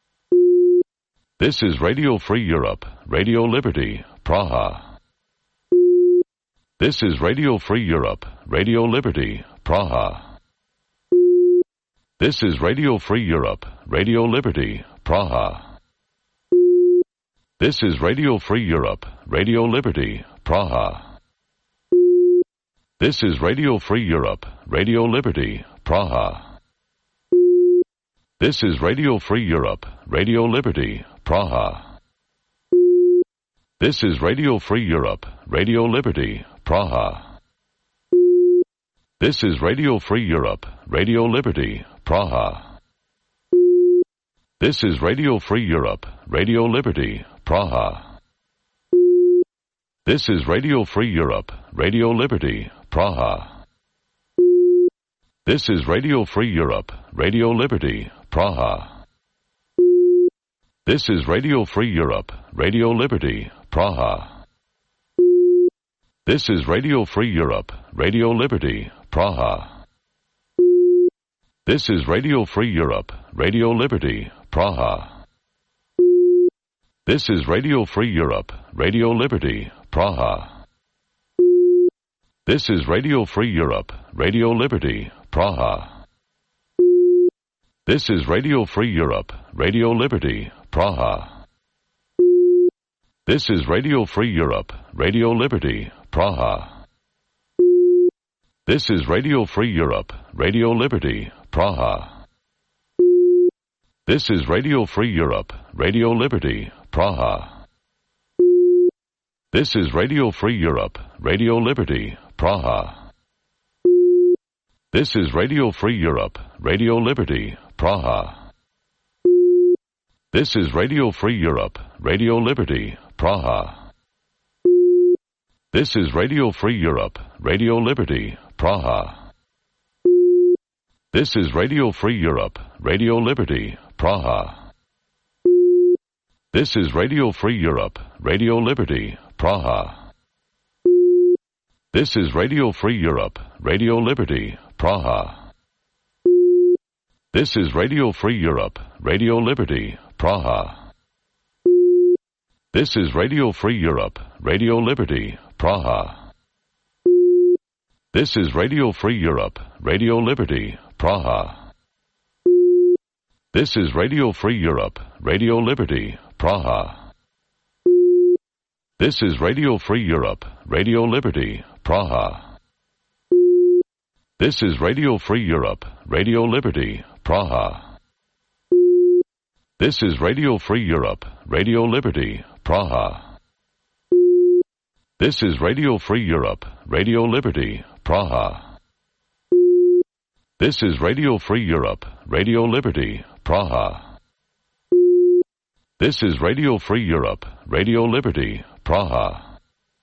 This is Radio Free Europe, Radio Liberty, Praha. This is Radio Free Europe, Radio Liberty, Praha. This is Radio Free Europe, Radio Liberty, Praha. This is Radio Free Europe, Radio Liberty, Praha. This is Radio Free Europe, Radio Liberty, Praha. This is Radio Free Europe, Radio Liberty, Praha. This is Radio Free Europe, Radio Liberty, Praha. This is Radio Free Europe, Radio Liberty, Praha. This is Radio Free Europe, Radio Liberty, Praha. This is Radio Free Europe, Radio Liberty, Praha. This is Radio Free Europe, Radio Liberty, Praha. This is Radio Free Europe, Radio Liberty, Praha. This is Radio Free Europe, Radio Liberty, Praha. This is Radio Free Europe, Radio Liberty, Praha. This is Radio Free Europe, Radio Liberty, Praha. This is Radio Free Europe, Radio Liberty, Praha. This is Radio Free Europe, Radio Liberty, Praha. This is Radio Free Europe, Radio Liberty, Praha. This is Radio Free Europe, Radio Liberty, Praha. This is Radio Free Europe, Radio Liberty, Praha. This is Radio Free Europe, Radio Liberty, Praha. This is Radio Free Europe, Radio Liberty, Praha. This is Radio Free Europe, Radio Liberty, Praha. This is Radio Free Europe, Radio Liberty, Praha. This is Radio Free Europe, Radio Liberty, Praha. This is Radio Free Europe, Radio Liberty, Praha. This is Radio Free Europe, Radio Liberty, Praha. This is Radio Free Europe, Radio Liberty, Praha. This is Radio Free Europe, Radio Liberty, Praha. This is Radio Free Europe, Radio Liberty, Praha. This is Radio Free Europe, Radio Liberty, Praha. This is Radio Free Europe, Radio Liberty, Praha. This is Radio Free Europe, Radio Liberty, Praha. This is Radio Free Europe, Radio Liberty, Praha. This is Radio Free Europe, Radio Liberty, Praha. This is Radio Free Europe, Radio Liberty, Praha. This is Radio Free Europe, Radio Liberty, Praha.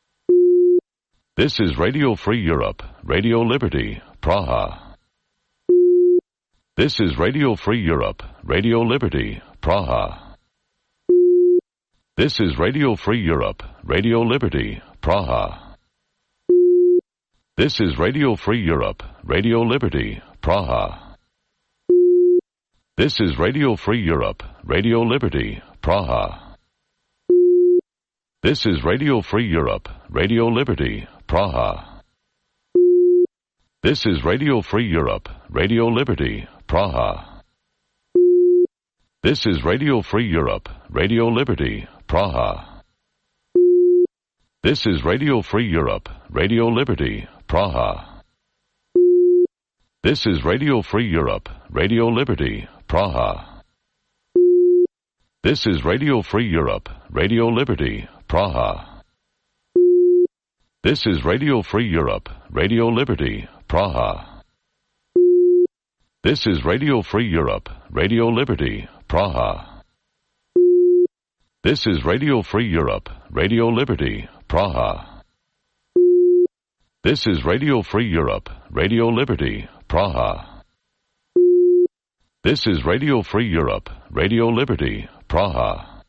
This is Radio Free Europe, Radio Liberty, Praha. This is Radio Free Europe, Radio Liberty, Praha. This is Radio Free Europe, Radio Liberty, Praha. This is Radio Free Europe, Radio Liberty, Praha. This is Radio Free Europe, Radio Liberty, Praha. This is Radio Free Europe, Radio Liberty, Praha. This is Radio Free Europe, Radio Liberty, Praha. This is Radio Free Europe, Radio Liberty, Praha. This is Radio Free Europe, Radio Liberty, Praha. This is Radio Free Europe, Radio Liberty, Praha. This is Radio Free Europe, Radio Liberty, Praha. This is Radio Free Europe, Radio Liberty, Praha. This is Radio Free Europe, Radio Liberty, Praha. This is Radio Free Europe, Radio Liberty, Praha. This is Radio Free Europe, Radio Liberty, Praha. This is Radio Free Europe, Radio Liberty, Praha.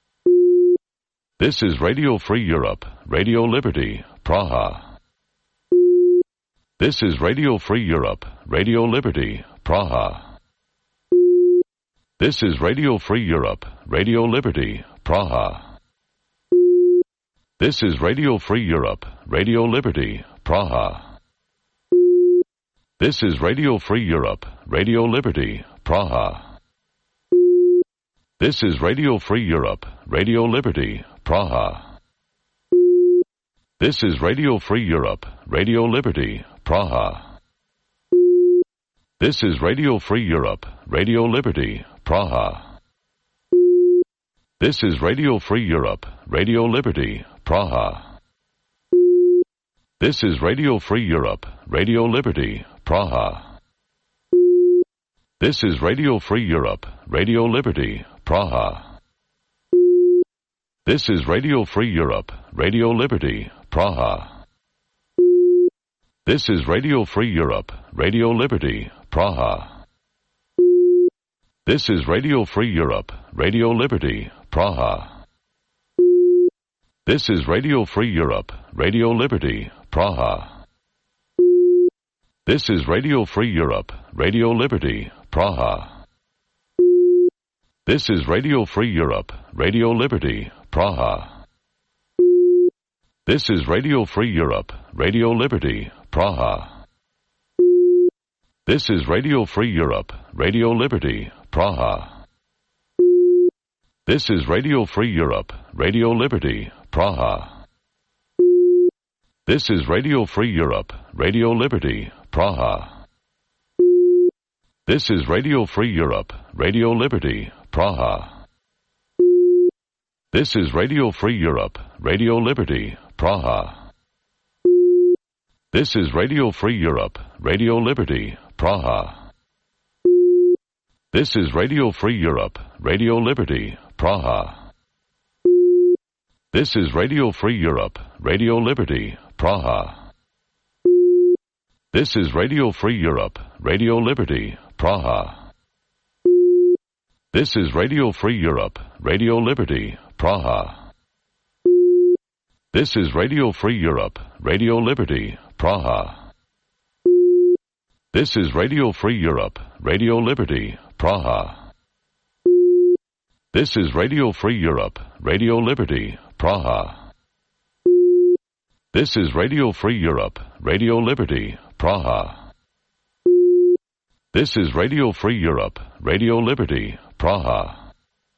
This is Radio Free Europe, Radio Liberty, Praha. This is Radio Free Europe, Radio Liberty, Praha. This is Radio Free Europe, Radio Liberty, Praha. This is Radio Free Europe, Radio Liberty, Praha. This is Radio Free Europe, Radio Liberty, Praha. This is Radio Free Europe, Radio Liberty, Praha. This is Radio Free Europe, Radio Liberty, Praha. This is Radio Free Europe, Radio Liberty, Praha. This is Radio Free Europe, Radio Liberty, Praha. This is Radio Free Europe, Radio Liberty, Praha. This is Radio Free Europe, Radio Liberty, Praha. This is Radio Free Europe, Radio Liberty, Praha. This is Radio Free Europe, Radio Liberty, Praha. This is Radio Free Europe, Radio Liberty, Praha. This is Radio Free Europe, Radio Liberty, Praha. This is Radio Free Europe, Radio Liberty, Praha. This is Radio Free Europe, Radio Liberty, Praha. This is Radio Free Europe, Radio Liberty, Praha. This is Radio Free Europe, Radio Liberty, Praha. This is Radio Free Europe, Radio Liberty, Praha. This is Radio Free Europe, Radio Liberty, Praha. This is Radio Free Europe, Radio Liberty, Praha. This is Radio Free Europe, Radio Liberty, Praha. This is Radio Free Europe, Radio Liberty, Praha. This is Radio Free Europe, Radio Liberty, Praha. This is Radio Free Europe, Radio Liberty, Praha. This is Radio Free Europe, Radio Liberty, Praha. This is Radio Free Europe, Radio Liberty, Praha. This is Radio Free Europe, Radio Liberty, Praha. This is Radio Free Europe, Radio Liberty, Praha. This is Radio Free Europe, Radio Liberty, Praha. This is Radio Free Europe, Radio Liberty, Praha. This is Radio Free Europe, Radio Liberty, Praha.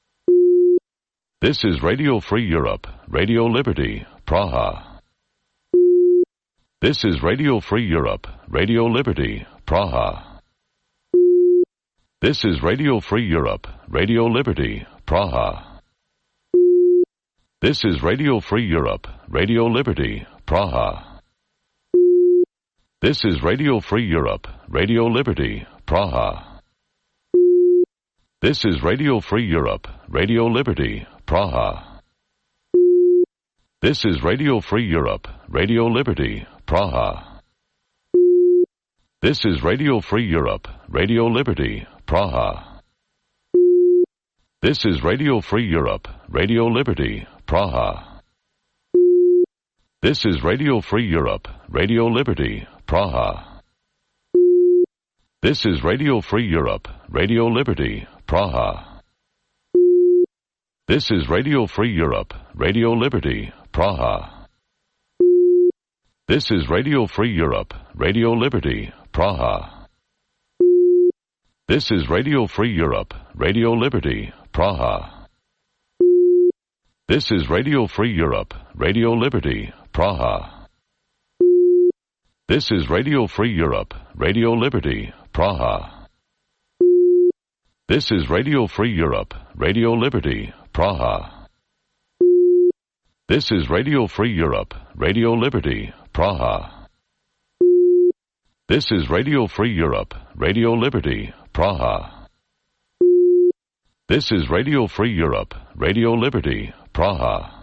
This is Radio Free Europe, Radio Liberty, Praha. This is Radio Free Europe, Radio Liberty, Praha. This is Radio Free Europe, Radio Liberty, Praha. This is Radio Free Europe, Radio Liberty, Praha. This is Radio Free Europe, Radio Liberty, Praha. This is Radio Free Europe, Radio Liberty, Praha. This is Radio Free Europe, Radio Liberty, Praha. This is Radio Free Europe, Radio Liberty, Praha. This is Radio Free Europe, Radio Liberty, Praha. This is Radio Free Europe, Radio Liberty, Praha. This is Radio Free Europe, Radio Liberty, Praha. This is Radio Free Europe, Radio Liberty, Praha. This is Radio Free Europe, Radio Liberty, Praha. This is Radio Free Europe, Radio Liberty, Praha. This is Radio Free Europe, Radio Liberty, Praha. This is Radio Free Europe, Radio Liberty, Praha. This is Radio Free Europe, Radio Liberty, Praha. This is Radio Free Europe, Radio Liberty, Praha. This is Radio Free Europe, Radio Liberty, Praha. This is Radio Free Europe, Radio Liberty, Praha.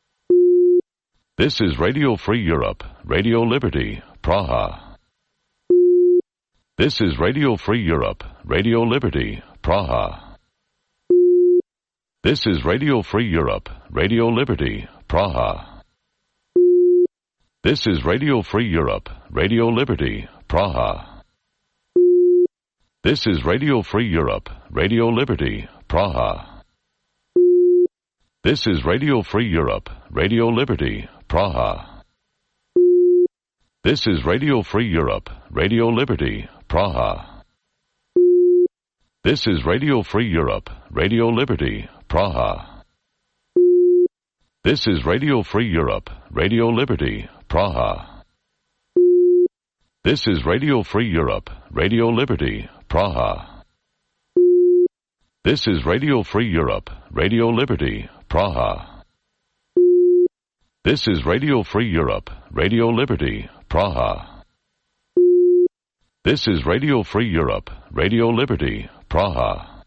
This is Radio Free Europe, Radio Liberty, Praha. This is Radio Free Europe, Radio Liberty, Praha. This is Radio Free Europe, Radio Liberty, Praha. This is Radio Free Europe, Radio Liberty, Praha. This is Radio Free Europe, Radio Liberty, Praha. This is Radio Free Europe, Radio Liberty, Praha. This is Radio Free Europe, Radio Liberty, Praha. This is Radio Free Europe, Radio Liberty, Praha. This is Radio Free Europe, Radio Liberty, Praha. This is Radio Free Europe, Radio Liberty, Praha. This is Radio Free Europe, Radio Liberty, Praha. This is Radio Free Europe, Radio Liberty, Praha. This is Radio Free Europe, Radio Liberty, Praha.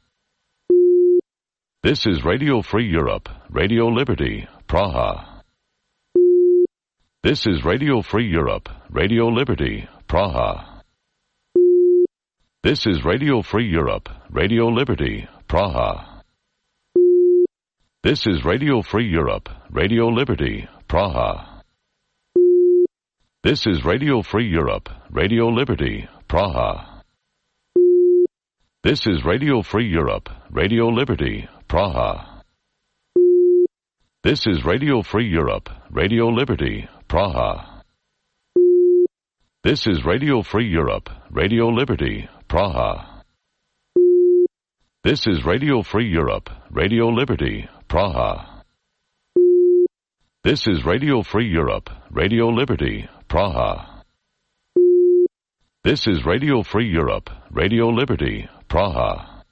This is Radio Free Europe, Radio Liberty, Praha. This is Radio Free Europe, Radio Liberty, Praha. This is Radio Free Europe, Radio Liberty, Praha. This is Radio Free Europe, Radio Liberty, Praha. This is Radio Free Europe, Radio Liberty, Praha. This is Radio Free Europe, Radio Liberty, Praha. This is Radio Free Europe, Radio Liberty, Praha. This is Radio Free Europe, Radio Liberty, Praha. This is Radio Free Europe, Radio Liberty, Praha. This is Radio Free Europe, Radio Liberty, Praha. This is Radio Free Europe, Radio Liberty, Praha.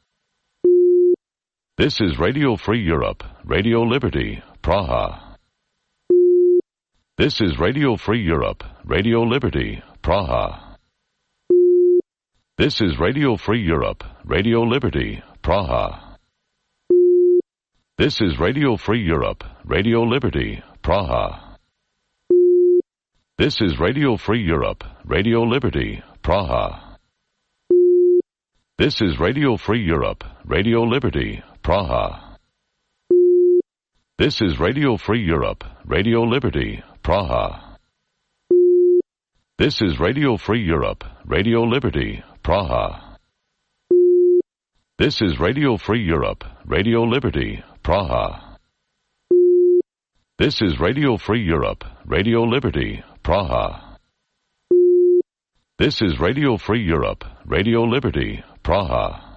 This is Radio Free Europe, Radio Liberty, Praha. This is Radio Free Europe, Radio Liberty, Praha. This is Radio Free Europe, Radio Liberty, Praha. This is Radio Free Europe, Radio Liberty, Praha. This is Radio Free Europe, Radio Liberty, Praha. This is Radio Free Europe, Radio Liberty, Praha. This is Radio Free Europe, Radio Liberty, Praha. This is Radio Free Europe, Radio Liberty, Praha. This is Radio Free Europe, Radio Liberty, Praha. This is Radio Free Europe, Radio Liberty, Praha. This is Radio Free Europe, Radio Liberty, Praha.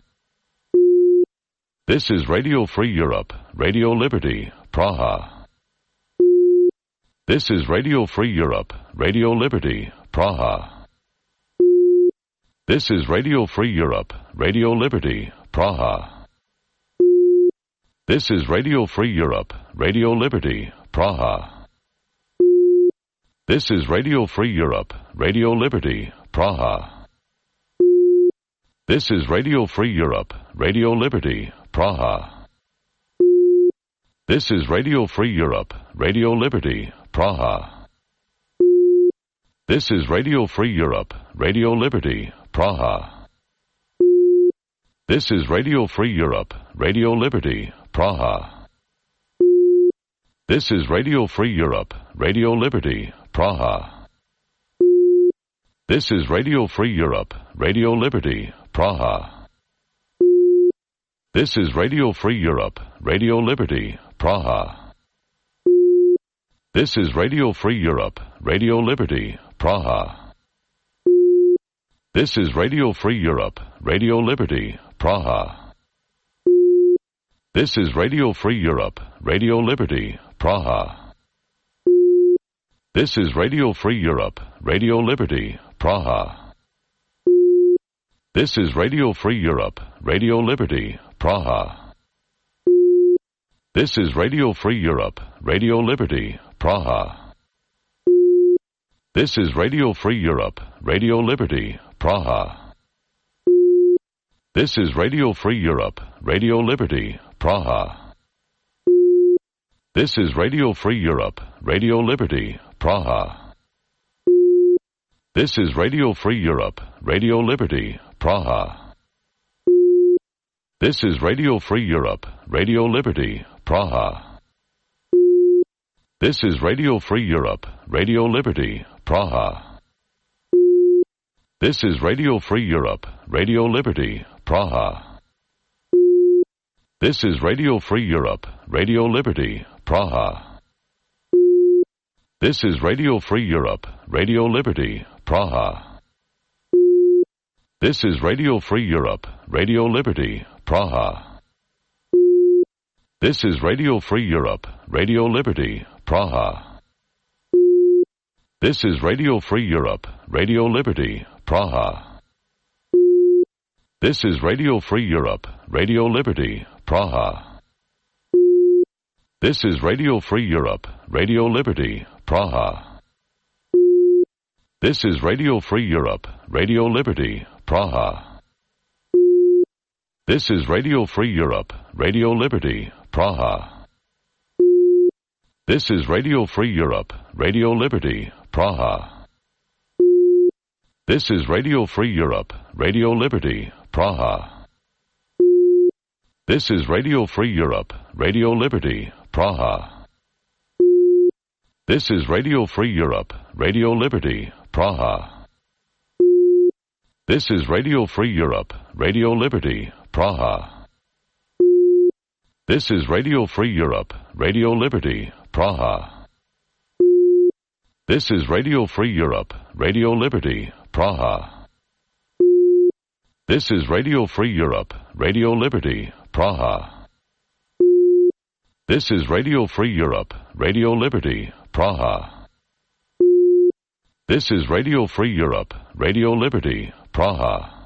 This is Radio Free Europe, Radio Liberty, Praha. This is Radio Free Europe, Radio Liberty, Praha. This is Radio Free Europe, Radio Liberty, Praha. This is Radio Free Europe, Radio Liberty, Praha. This is Radio Free Europe, Radio Liberty, Praha. This is Radio Free Europe, Radio Liberty, Praha. This is Radio Free Europe, Radio Liberty, Praha. This is Radio Free Europe, Radio Liberty, Praha. This is Radio Free Europe, Radio Liberty, Praha. This is Radio Free Europe, Radio Liberty, Praha. This is Radio Free Europe, Radio Liberty, Praha. This is Radio Free Europe, Radio Liberty, Praha. This is Radio Free Europe, Radio Liberty, Praha. This is Radio Free Europe, Radio Liberty, Praha. This is Radio Free Europe, Radio Liberty, Praha. This is Radio Free Europe, Radio Liberty, Praha. This is Radio Free Europe, Radio Liberty, Praha. This is Radio Free Europe, Radio Liberty, Praha. This is Radio Free Europe, Radio Liberty, Praha. This is Radio Free Europe, Radio Liberty, Praha. This is Radio Free Europe, Radio Liberty, Praha. This is Radio Free Europe, Radio Liberty, Praha. This is Radio Free Europe, Radio Liberty, Praha. This is Radio Free Europe, Radio Liberty, Praha. This is Radio Free Europe, Radio Liberty, Praha. This is Radio Free Europe, Radio Liberty, Praha. This is Radio Free Europe, Radio Liberty, Praha. This is Radio Free Europe, Radio Liberty, Praha. This is Radio Free Europe, Radio Liberty, Praha. This is Radio Free Europe, Radio Liberty, Praha. This is Radio Free Europe, Radio Liberty, Praha. This is Radio Free Europe, Radio Liberty, Praha. This is Radio Free Europe, Radio Liberty, Praha. This is Radio Free Europe, Radio Liberty, Praha. This is Radio Free Europe, Radio Liberty, Praha. This is Radio Free Europe, Radio Liberty, Praha. This is Radio Free Europe, Radio Liberty, Praha. This is Radio Free Europe, Radio Liberty, Praha. This is Radio Free Europe, Radio Liberty, Praha. This is Radio Free Europe, Radio Liberty, Praha. This is Radio Free Europe, Radio Liberty, Praha. This is Radio Free Europe, Radio Liberty, Praha. This is Radio Free Europe, Radio Liberty, Praha. This is Radio Free Europe, Radio Liberty, Praha.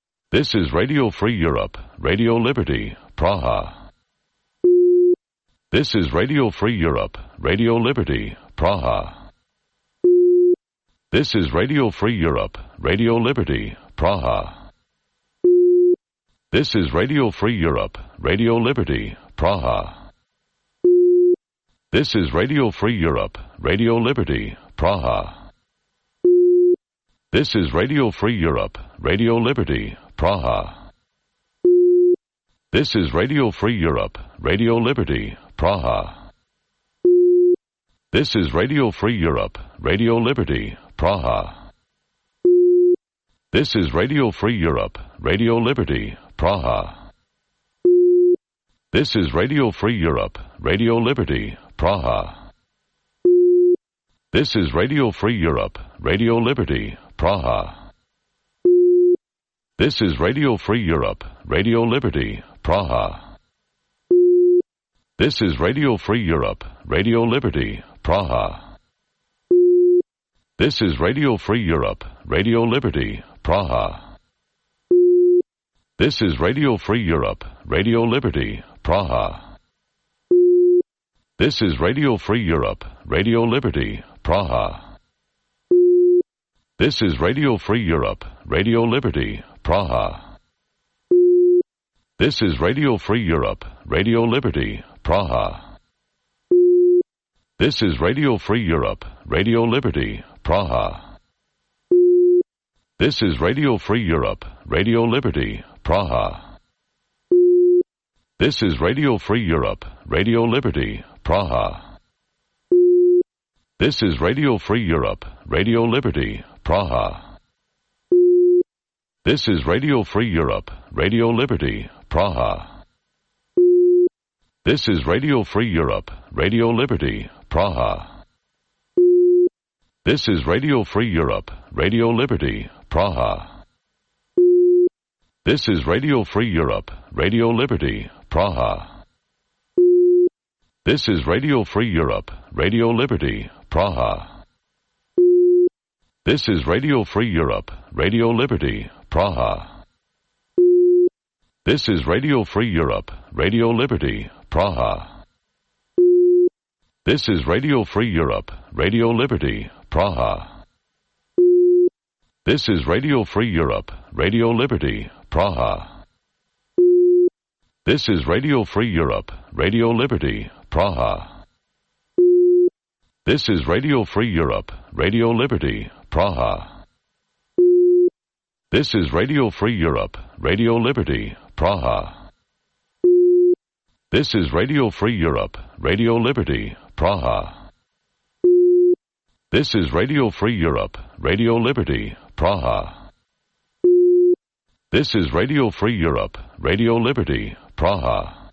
This is Radio Free Europe, Radio Liberty, Praha. This is Radio Free Europe, Radio Liberty, Praha. This is Radio Free Europe, Radio Liberty, Praha. This is Radio Free Europe, Radio Liberty, Praha. This is Radio Free Europe, Radio Liberty, Praha. This is Radio Free Europe, Radio Liberty, Praha. This is Radio Free Europe, Radio Liberty, Praha. This is Radio Free Europe, Radio Liberty, Praha. This is Radio Free Europe, Radio Liberty, Praha. This is Radio Free Europe, Radio Liberty, Praha. This is Radio Free Europe, Radio Liberty, Praha. This is Radio Free Europe, Radio Liberty, Praha. This is Radio Free Europe, Radio Liberty, Praha. This is Radio Free Europe, Radio Liberty, Praha. This is Radio Free Europe, Radio Liberty, Praha. This is Radio Free Europe, Radio Liberty, Praha. This is Radio Free Europe, Radio Liberty, Praha. This is Radio Free Europe, Radio Liberty, Praha. This is Radio Free Europe, Radio Liberty, Praha. This is Radio Free Europe, Radio Liberty, Praha. This is Radio Free Europe, Radio Liberty, Praha. This is Radio Free Europe, Radio Liberty, Praha. This is Radio Free Europe, Radio Liberty, Praha. This is Radio Free Europe, Radio Liberty, Praha. This is Radio Free Europe, Radio Liberty, Praha. This is Radio Free Europe, Radio Liberty, Praha. This is Radio Free Europe, Radio Liberty, Praha. This is Radio Free Europe, Radio Liberty, Praha. This is Radio Free Europe, Radio Liberty, Praha. This is Radio Free Europe, Radio Liberty, Praha. This is Radio Free Europe, Radio Liberty, Praha. This is Radio Free Europe, Radio Liberty, Praha. This is Radio Free Europe, Radio Liberty, Praha. This is Radio Free Europe, Radio Liberty, Praha. This is Radio Free Europe, Radio Liberty, Praha. This is Radio Free Europe, Radio Liberty, Praha. This is Radio Free Europe, Radio Liberty, Praha.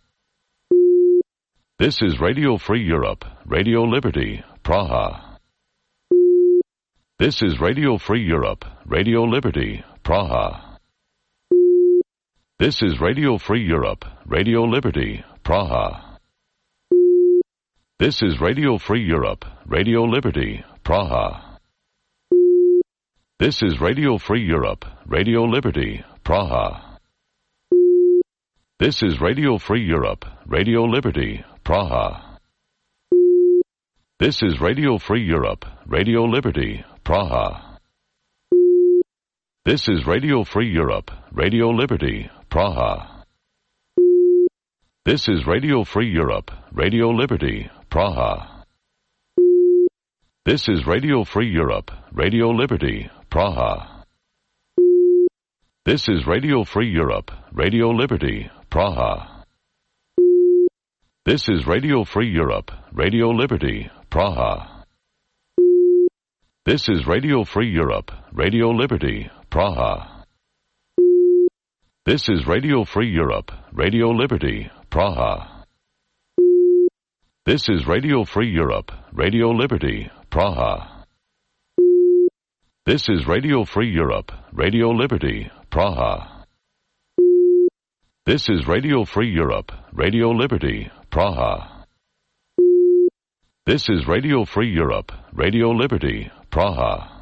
This is Radio Free Europe, Radio Liberty, Praha. This is Radio Free Europe, Radio Liberty, Praha. This is Radio Free Europe, Radio Liberty, Praha. This is Radio Free Europe, Radio Liberty, Praha. This is Radio Free Europe, Radio Liberty, Praha. This is Radio Free Europe, Radio Liberty, Praha. This is Radio Free Europe, Radio Liberty, Praha. This is Radio Free Europe, Radio Liberty, Praha. This is Radio Free Europe, Radio Liberty, Praha. This is Radio Free Europe, Radio Liberty, Praha. This is Radio Free Europe, Radio Liberty, Praha. This is Radio Free Europe, Radio Liberty, Praha. This is Radio Free Europe, Radio Liberty, Praha. This is Radio Free Europe, Radio Liberty, Praha. This is Radio Free Europe, Radio Liberty, Praha. This is Radio Free Europe, Radio Liberty, Praha. This is Radio Free Europe, Radio Liberty, Praha. This is Radio Free Europe, Radio Liberty, Praha.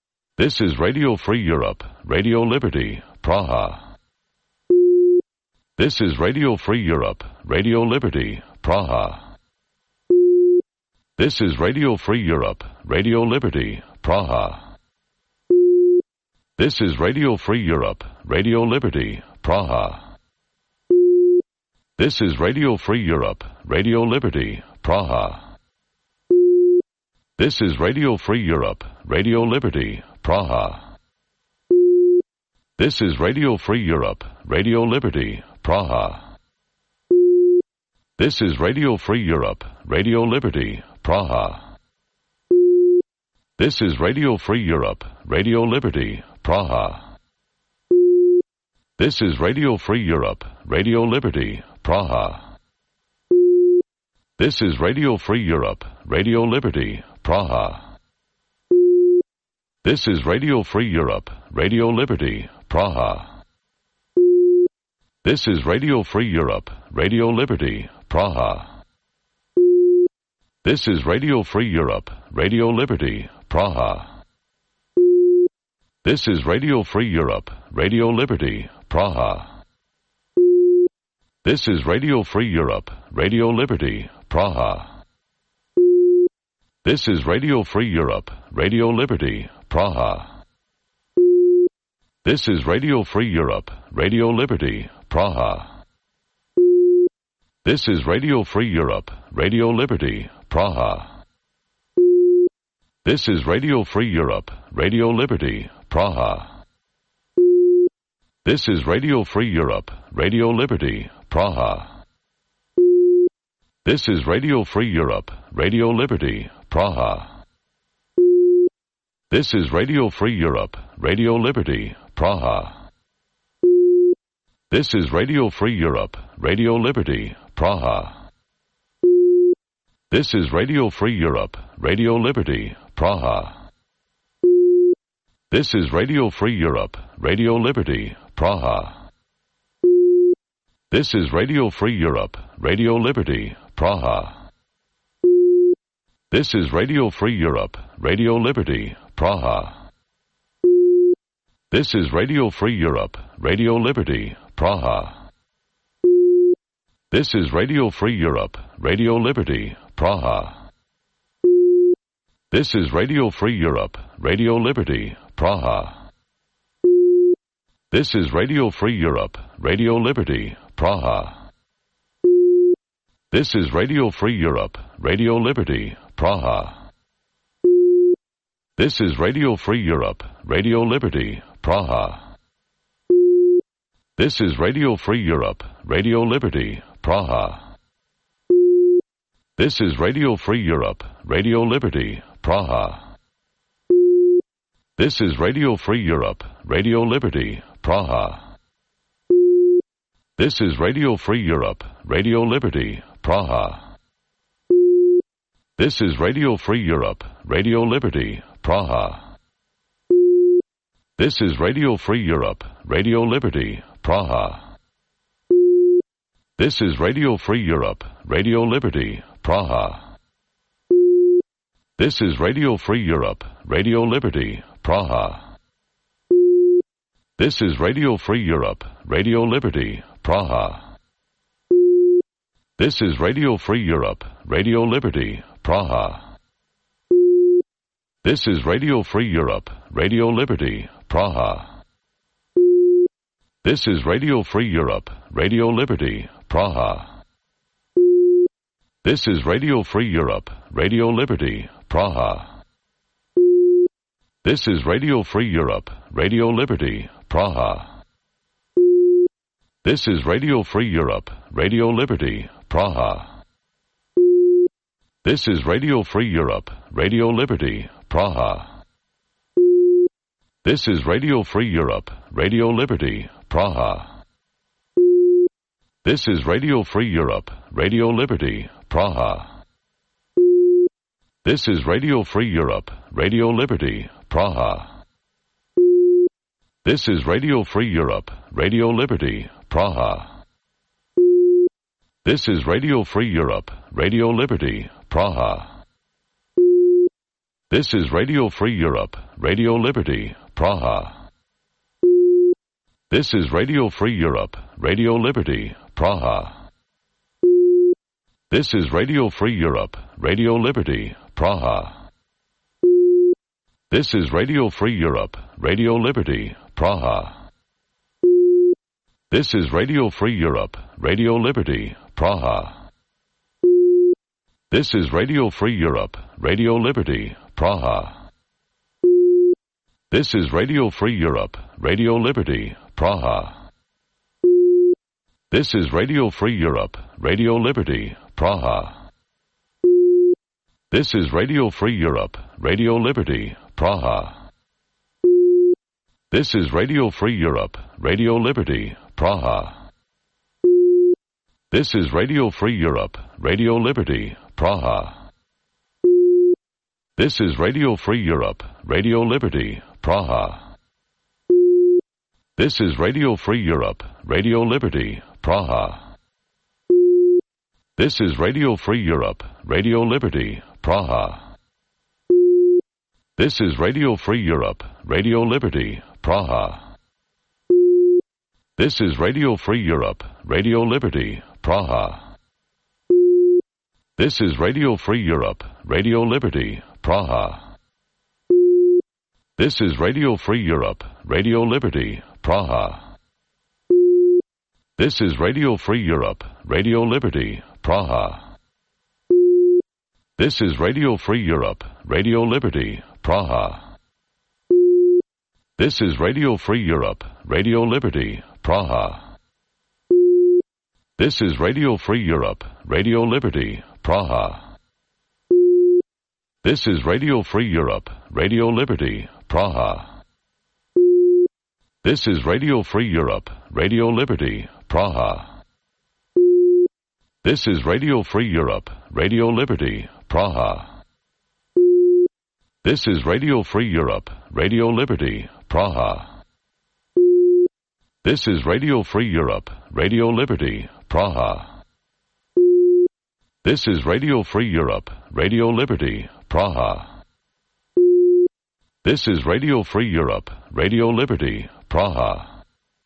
This is Radio Free Europe, Radio Liberty, Praha. This is Radio Free Europe, Radio Liberty, Praha. This is Radio Free Europe, Radio Liberty, Praha. This is Radio Free Europe, Radio Liberty, Praha. This is Radio Free Europe, Radio Liberty, Praha. This is Radio Free Europe, Radio Liberty, Praha. This is Radio Free Europe, Radio Liberty, Praha. This is Radio Free Europe, Radio Liberty, Praha. This is Radio Free Europe, Radio Liberty, Praha. This is Radio Free Europe, Radio Liberty, Praha. This is Radio Free Europe, Radio Liberty, Praha. This is Radio Free Europe, Radio Liberty, Praha. This is Radio Free Europe, Radio Liberty, Praha. This is Radio Free Europe, Radio Liberty, Praha. This is Radio Free Europe, Radio Liberty, Praha. This is Radio Free Europe, Radio Liberty, Praha. This is Radio Free Europe, Radio Liberty, Praha. This is Radio Free Europe, Radio Liberty, Praha. This is Radio Free Europe, Radio Liberty, Praha. This is Radio Free Europe, Radio Liberty, Praha. This is Radio Free Europe, Radio Liberty, Praha. This is Radio Free Europe, Radio Liberty, Praha. This is Radio Free Europe, Radio Liberty, Praha. This is Radio Free Europe, Radio Liberty, Praha. This is Radio Free Europe, Radio Liberty, Praha. This is Radio Free Europe, Radio Liberty, Praha. This is Radio Free Europe, Radio Liberty, Praha. This is Radio Free Europe, Radio Liberty, Praha. This is Radio Free Europe, Radio Liberty, Praha. This is Radio Free Europe, Radio Liberty, Praha. This is Radio Free Europe, Radio Liberty, Praha. This is Radio Free Europe, Radio Liberty, Praha. This is Radio Free Europe, Radio Liberty, Praha. This is Radio Free Europe, Radio Liberty, Praha. This is Radio Free Europe, Radio Liberty, Praha. This is Radio Free Europe, Radio Liberty, Praha. This is Radio Free Europe, Radio Liberty, Praha. This is Radio Free Europe, Radio Liberty, Praha. This is Radio Free Europe, Radio Liberty, Praha. This is Radio Free Europe, Radio Liberty, Praha. This is Radio Free Europe, Radio Liberty, Praha. This is Radio Free Europe, Radio Liberty, Praha. This is Radio Free Europe, Radio Liberty, Praha. This is Radio Free Europe, Radio Liberty, Praha. This is Radio Free Europe, Radio Liberty, Praha. This is Radio Free Europe, Radio Liberty, Praha. This is Radio Free Europe, Radio Liberty, Praha. This is Radio Free Europe, Radio Liberty, Praha. This is Radio Free Europe, Radio Liberty, Praha. This is Radio Free Europe, Radio Liberty, Praha. This is Radio Free Europe, Radio Liberty, Praha. This is Radio Free Europe, Radio Liberty, Praha. This is Radio Free Europe, Radio Liberty, Praha. This is Radio Free Europe, Radio Liberty, Praha. This is Radio Free Europe, Radio Liberty, Praha. This is Radio Free Europe, Radio Liberty, Praha. This is Radio Free Europe, Radio Liberty, Praha. This is Radio Free Europe, Radio Liberty, Praha. This is Radio Free Europe, Radio Liberty, Praha. This is Radio Free Europe, Radio Liberty, Praha. This is Radio Free Europe, Radio Liberty, Praha. This is Radio Free Europe, Radio Liberty, Praha. This is Radio Free Europe, Radio Liberty, Praha. This is Radio Free Europe, Radio Liberty, Praha. This is Radio Free Europe, Radio Liberty, Praha. This is Radio Free Europe, Radio Liberty, Praha. This is Radio Free Europe, Radio Liberty, Praha. This is Radio Free Europe, Radio Liberty, Praha. This is Radio Free Europe, Radio Liberty, Praha. This is Radio Free Europe, Radio Liberty, Praha. This is Radio Free Europe, Radio Liberty, Praha. This is Radio Free Europe, Radio Liberty, Praha. This is Radio Free Europe, Radio Liberty, Praha. This is Radio Free Europe, Radio Liberty, Praha. This is Radio Free Europe, Radio Liberty, Praha. This is Radio Free Europe, Radio Liberty, Praha. This is Radio Free Europe, Radio Liberty, Praha. This is Radio Free Europe, Radio Liberty, Praha. This is Radio Free Europe, Radio Liberty, Praha. This is Radio Free Europe, Radio Liberty, Praha. This is Radio Free Europe, Radio Liberty, Praha. This is Radio Free Europe, Radio Liberty, Praha. This is Radio Free Europe, Radio Liberty, Praha. This is Radio Free Europe, Radio Liberty, Praha.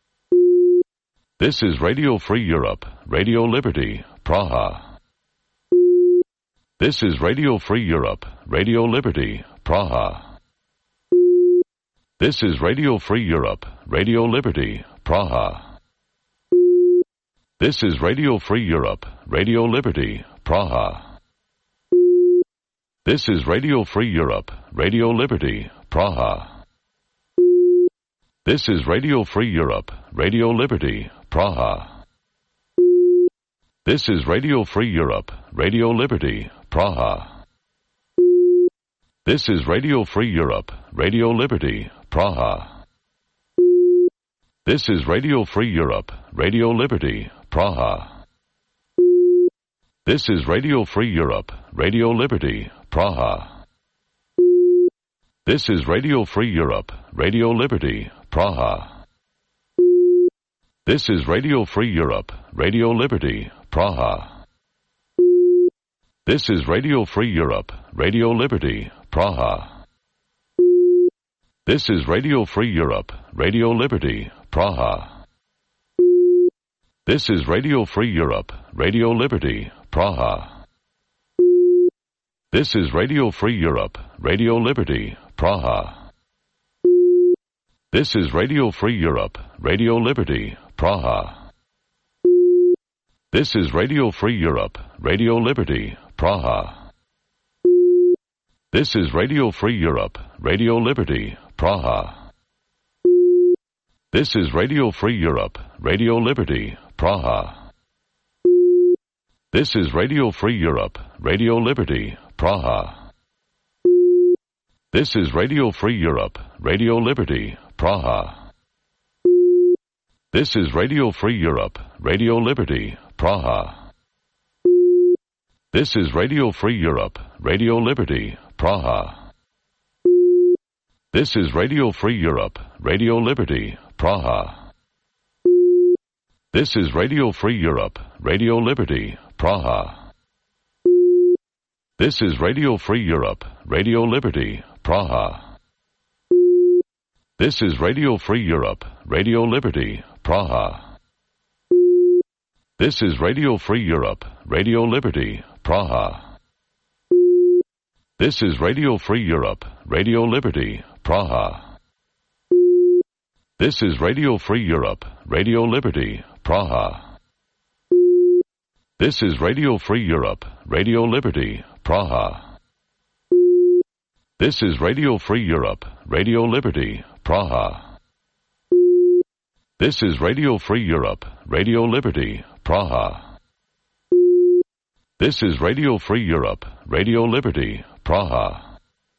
This is Radio Free Europe, Radio Liberty, Praha. This is Radio Free Europe, Radio Liberty, Praha. This is Radio Free Europe, Radio Liberty, Praha. This is Radio Free Europe, Radio Liberty, Praha. This is Radio Free Europe, Radio Liberty, Praha. This is Radio Free Europe, Radio Liberty, Praha. This is Radio Free Europe, Radio Liberty, Praha. This is Radio Free Europe, Radio Liberty, Praha. This is Radio Free Europe, Radio Liberty, Praha. This is Radio Free Europe, Radio Liberty, Praha. This is Radio Free Europe, Radio Liberty, Praha. This is Radio Free Europe, Radio Liberty, Praha. This is Radio Free Europe, Radio Liberty, Praha. This is Radio Free Europe, Radio Liberty, Praha. This is Radio Free Europe, Radio Liberty, Praha. This is Radio Free Europe, Radio Liberty, Praha. This is Radio Free Europe, Radio Liberty, Praha. This is Radio Free Europe, Radio Liberty, Praha. This is Radio Free Europe, Radio Liberty, Praha. This is Radio Free Europe, Radio Liberty, Praha. This is Radio Free Europe, Radio Liberty, Praha. This is Radio Free Europe, Radio Liberty, Praha. This is Radio Free Europe, Radio Liberty, Praha. This is Radio Free Europe, Radio Liberty, Praha. This is Radio Free Europe, Radio Liberty, Praha. This is Radio Free Europe, Radio Liberty, Praha. This is Radio Free Europe, Radio Liberty, Praha. This is Radio Free Europe, Radio Liberty, Praha. This is Radio Free Europe, Radio Liberty, Praha. This is Radio Free Europe, Radio Liberty, Praha. This is Radio Free Europe, Radio Liberty, Praha. This is Radio Free Europe, Radio Liberty, Praha. This is Radio Free Europe, Radio Liberty, Praha. This is Radio Free Europe, Radio Liberty, Praha. This is Radio Free Europe, Radio Liberty, Praha.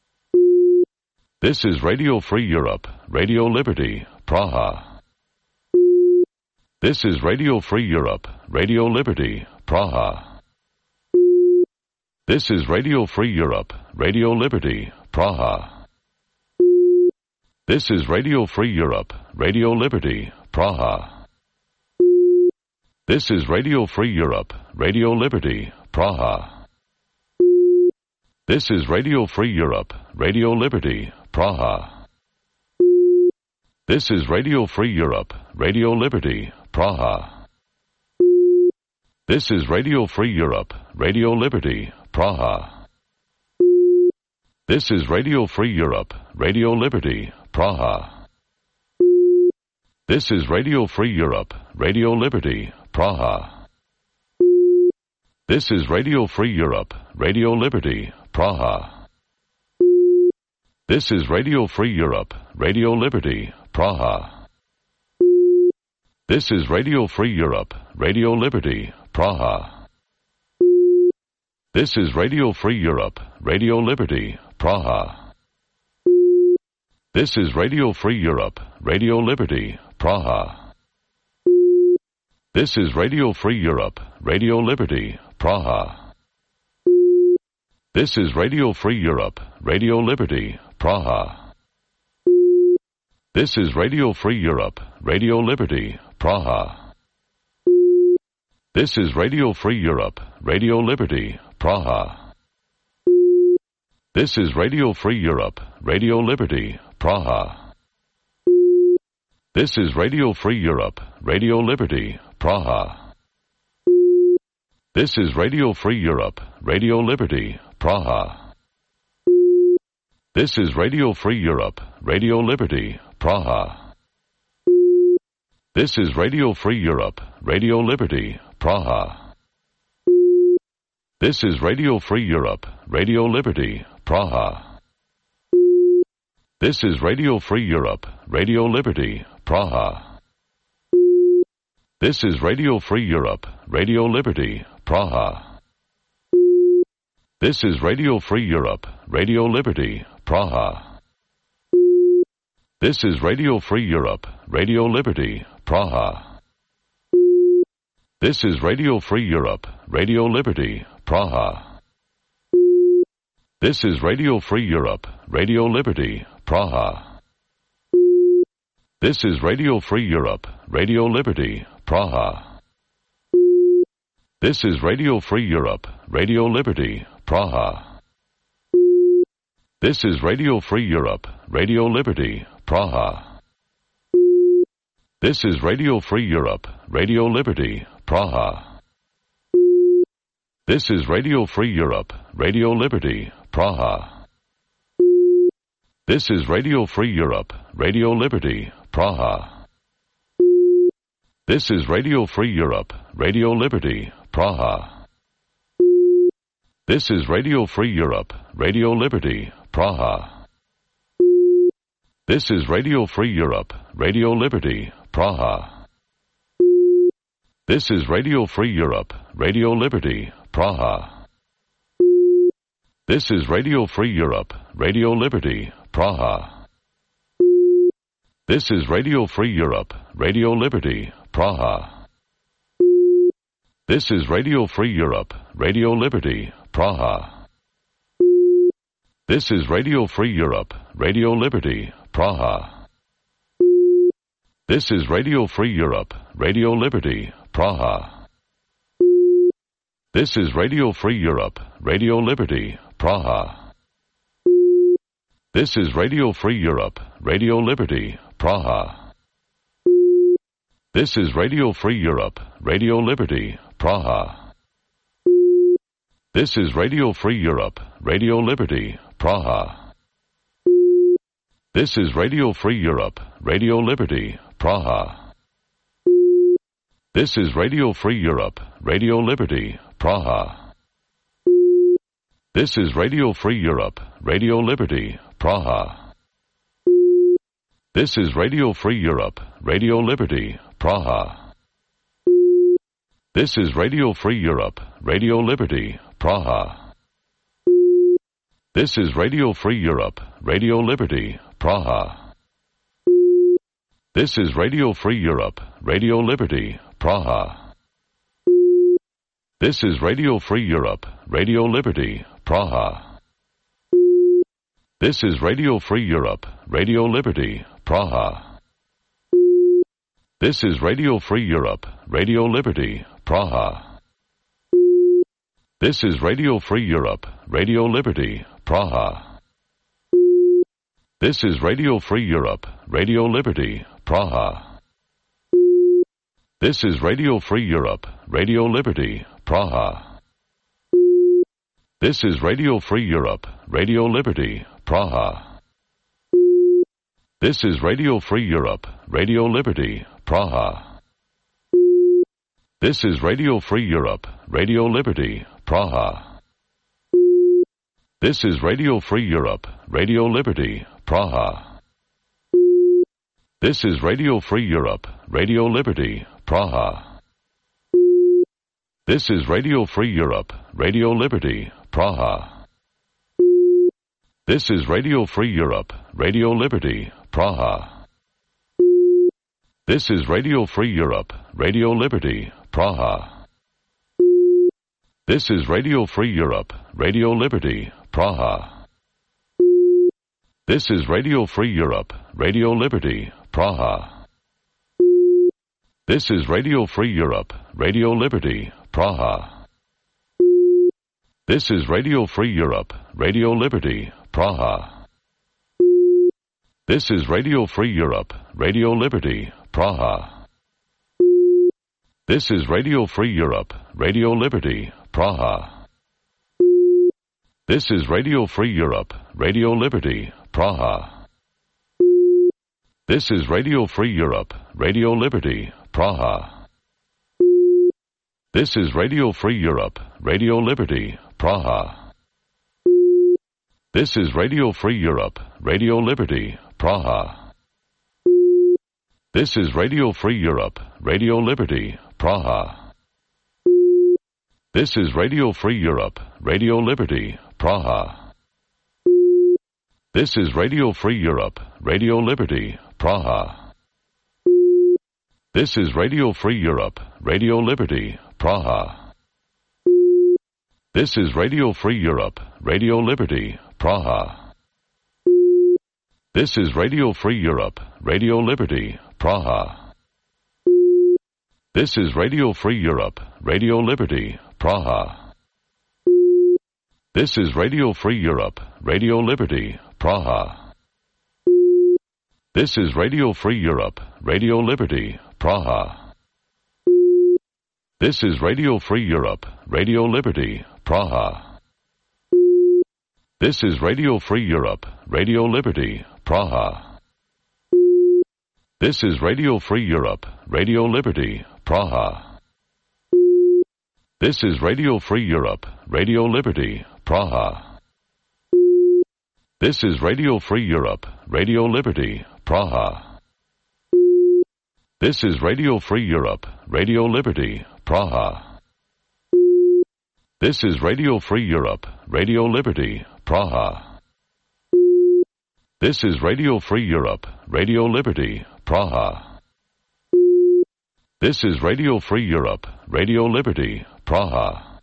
This is Radio Free Europe, Radio Liberty, Praha. This is Radio Free Europe, Radio Liberty, Praha. This is Radio Free Europe, Radio Liberty, Praha. This is Radio Free Europe, Radio Liberty, Praha. This is Radio Free Europe, Radio Liberty, Praha. This is Radio Free Europe, Radio Liberty, Praha. This is Radio Free Europe, Radio Liberty, Praha. This is Radio Free Europe, Radio Liberty, Praha. This is Radio Free Europe, Radio Liberty, Praha. This is Radio Free Europe, Radio Liberty, Praha. This is Radio Free Europe, Radio Liberty, Praha. This is Radio Free Europe, Radio Liberty, Praha. This is Radio Free Europe, Radio Liberty, Praha. This is Radio Free Europe, Radio Liberty, Praha. This is Radio Free Europe, Radio Liberty, Praha. This is Radio Free Europe, Radio Liberty, Praha. This is Radio Free Europe, Radio Liberty, Praha. This is Radio Free Europe, Radio Liberty, Praha. This is Radio Free Europe, Radio Liberty, Praha. This is Radio Free Europe, Radio Liberty, Praha. This is Radio Free Europe, Radio Liberty, Praha. This is Radio Free Europe, Radio Liberty, Praha. This is Radio Free Europe, Radio Liberty, Praha. This is Radio Free Europe, Radio Liberty, Praha. This is Radio Free Europe, Radio Liberty, Praha. This is Radio Free Europe, Radio Liberty, Praha. This is Radio Free Europe, Radio Liberty, Praha. This is Radio Free Europe, Radio Liberty, Praha. This is Radio Free Europe, Radio Liberty, Praha. This is Radio Free Europe, Radio Liberty, Praha. This is Radio Free Europe, Radio Liberty, Praha. This is Radio Free Europe, Radio Liberty, Praha. This is Radio Free Europe, Radio Liberty, Praha. This is Radio Free Europe, Radio Liberty, Praha. This is Radio Free Europe, Radio Liberty, Praha. This is Radio Free Europe, Radio Liberty, Praha. This is Radio Free Europe, Radio Liberty, Praha. This is Radio Free Europe, Radio Liberty, Praha. This is Radio Free Europe, Radio Liberty, Praha. This is Radio Free Europe, Radio Liberty, Praha. This is Radio Free Europe, Radio Liberty, Praha. This is Radio Free Europe, Radio Liberty, Praha. This is Radio Free Europe, Radio Liberty, Praha. This is Radio Free Europe, Radio Liberty, Praha. This is Radio Free Europe, Radio Liberty, Praha. This is Radio Free Europe, Radio Liberty, Praha. This is Radio Free Europe, Radio Liberty, Praha. This is Radio Free Europe, Radio Liberty, Praha. This is Radio Free Europe, Radio Liberty, Praha. This is Radio Free Europe, Radio Liberty, Praha. This is Radio Free Europe, Radio Liberty, Praha. This is Radio Free Europe, Radio Liberty, Praha. This is Radio Free Europe, Radio Liberty, Praha. This is Radio Free Europe, Radio Liberty, Praha. This is Radio Free Europe, Radio Liberty, Praha. This is Radio Free Europe, Radio Liberty, Praha. This is Radio Free Europe, Radio Liberty, Praha. This is Radio Free Europe, Radio Liberty, Praha. This is Radio Free Europe, Radio Liberty, Praha. This is Radio Free Europe, Radio Liberty, Praha. This is Radio Free Europe, Radio Liberty, Praha. This is Radio Free Europe, Radio Liberty, Praha. This is Radio Free Europe, Radio Liberty, Praha. This is Radio Free Europe, Radio Liberty, Praha. This is Radio Free Europe, Radio Liberty, Praha. This is Radio Free Europe, Radio Liberty, Praha. This is Radio Free Europe, Radio Liberty, Praha. This is Radio Free Europe, Radio Liberty, Praha. This is Radio Free Europe, Radio Liberty, Praha. This is Radio Free Europe, Radio Liberty, Praha. This is Radio Free Europe, Radio Liberty, Praha. This is Radio Free Europe, Radio Liberty, Praha. This is Radio Free Europe, Radio Liberty, Praha. This is Radio Free Europe, Radio Liberty, Praha. This is Radio Free Europe, Radio Liberty, Praha. This is Radio Free Europe, Radio Liberty, Praha. This is Radio Free Europe, Radio Liberty, Praha. This is Radio Free Europe, Radio Liberty, Praha. This is Radio Free Europe, Radio Liberty, Praha. This is Radio Free Europe, Radio Liberty, Praha. This is Radio Free Europe, Radio Liberty, Praha. This is Radio Free Europe, Radio Liberty, Praha. This is Radio Free Europe, Radio Liberty, Praha. This is Radio Free Europe, Radio Liberty, Praha. This is Radio Free Europe, Radio Liberty, Praha. This is Radio Free Europe, Radio Liberty, Praha. This is Radio Free Europe, Radio Liberty, Praha. This is Radio Free Europe, Radio Liberty, Praha. This is Radio Free Europe, Radio Liberty, Praha. This is Radio Free Europe, Radio Liberty, Praha. This is Radio Free Europe, Radio Liberty, Praha. This is Radio Free Europe, Radio Liberty, Praha. This is Radio Free Europe, Radio Liberty, Praha. This is Radio Free Europe, Radio Liberty, Praha. This is Radio Free Europe, Radio Liberty, Praha. This is Radio Free Europe, Radio Liberty, Praha. This is Radio Free Europe, Radio Liberty, Praha. This is Radio Free Europe, Radio Liberty, Praha. This is Radio Free Europe, Radio Liberty, Praha.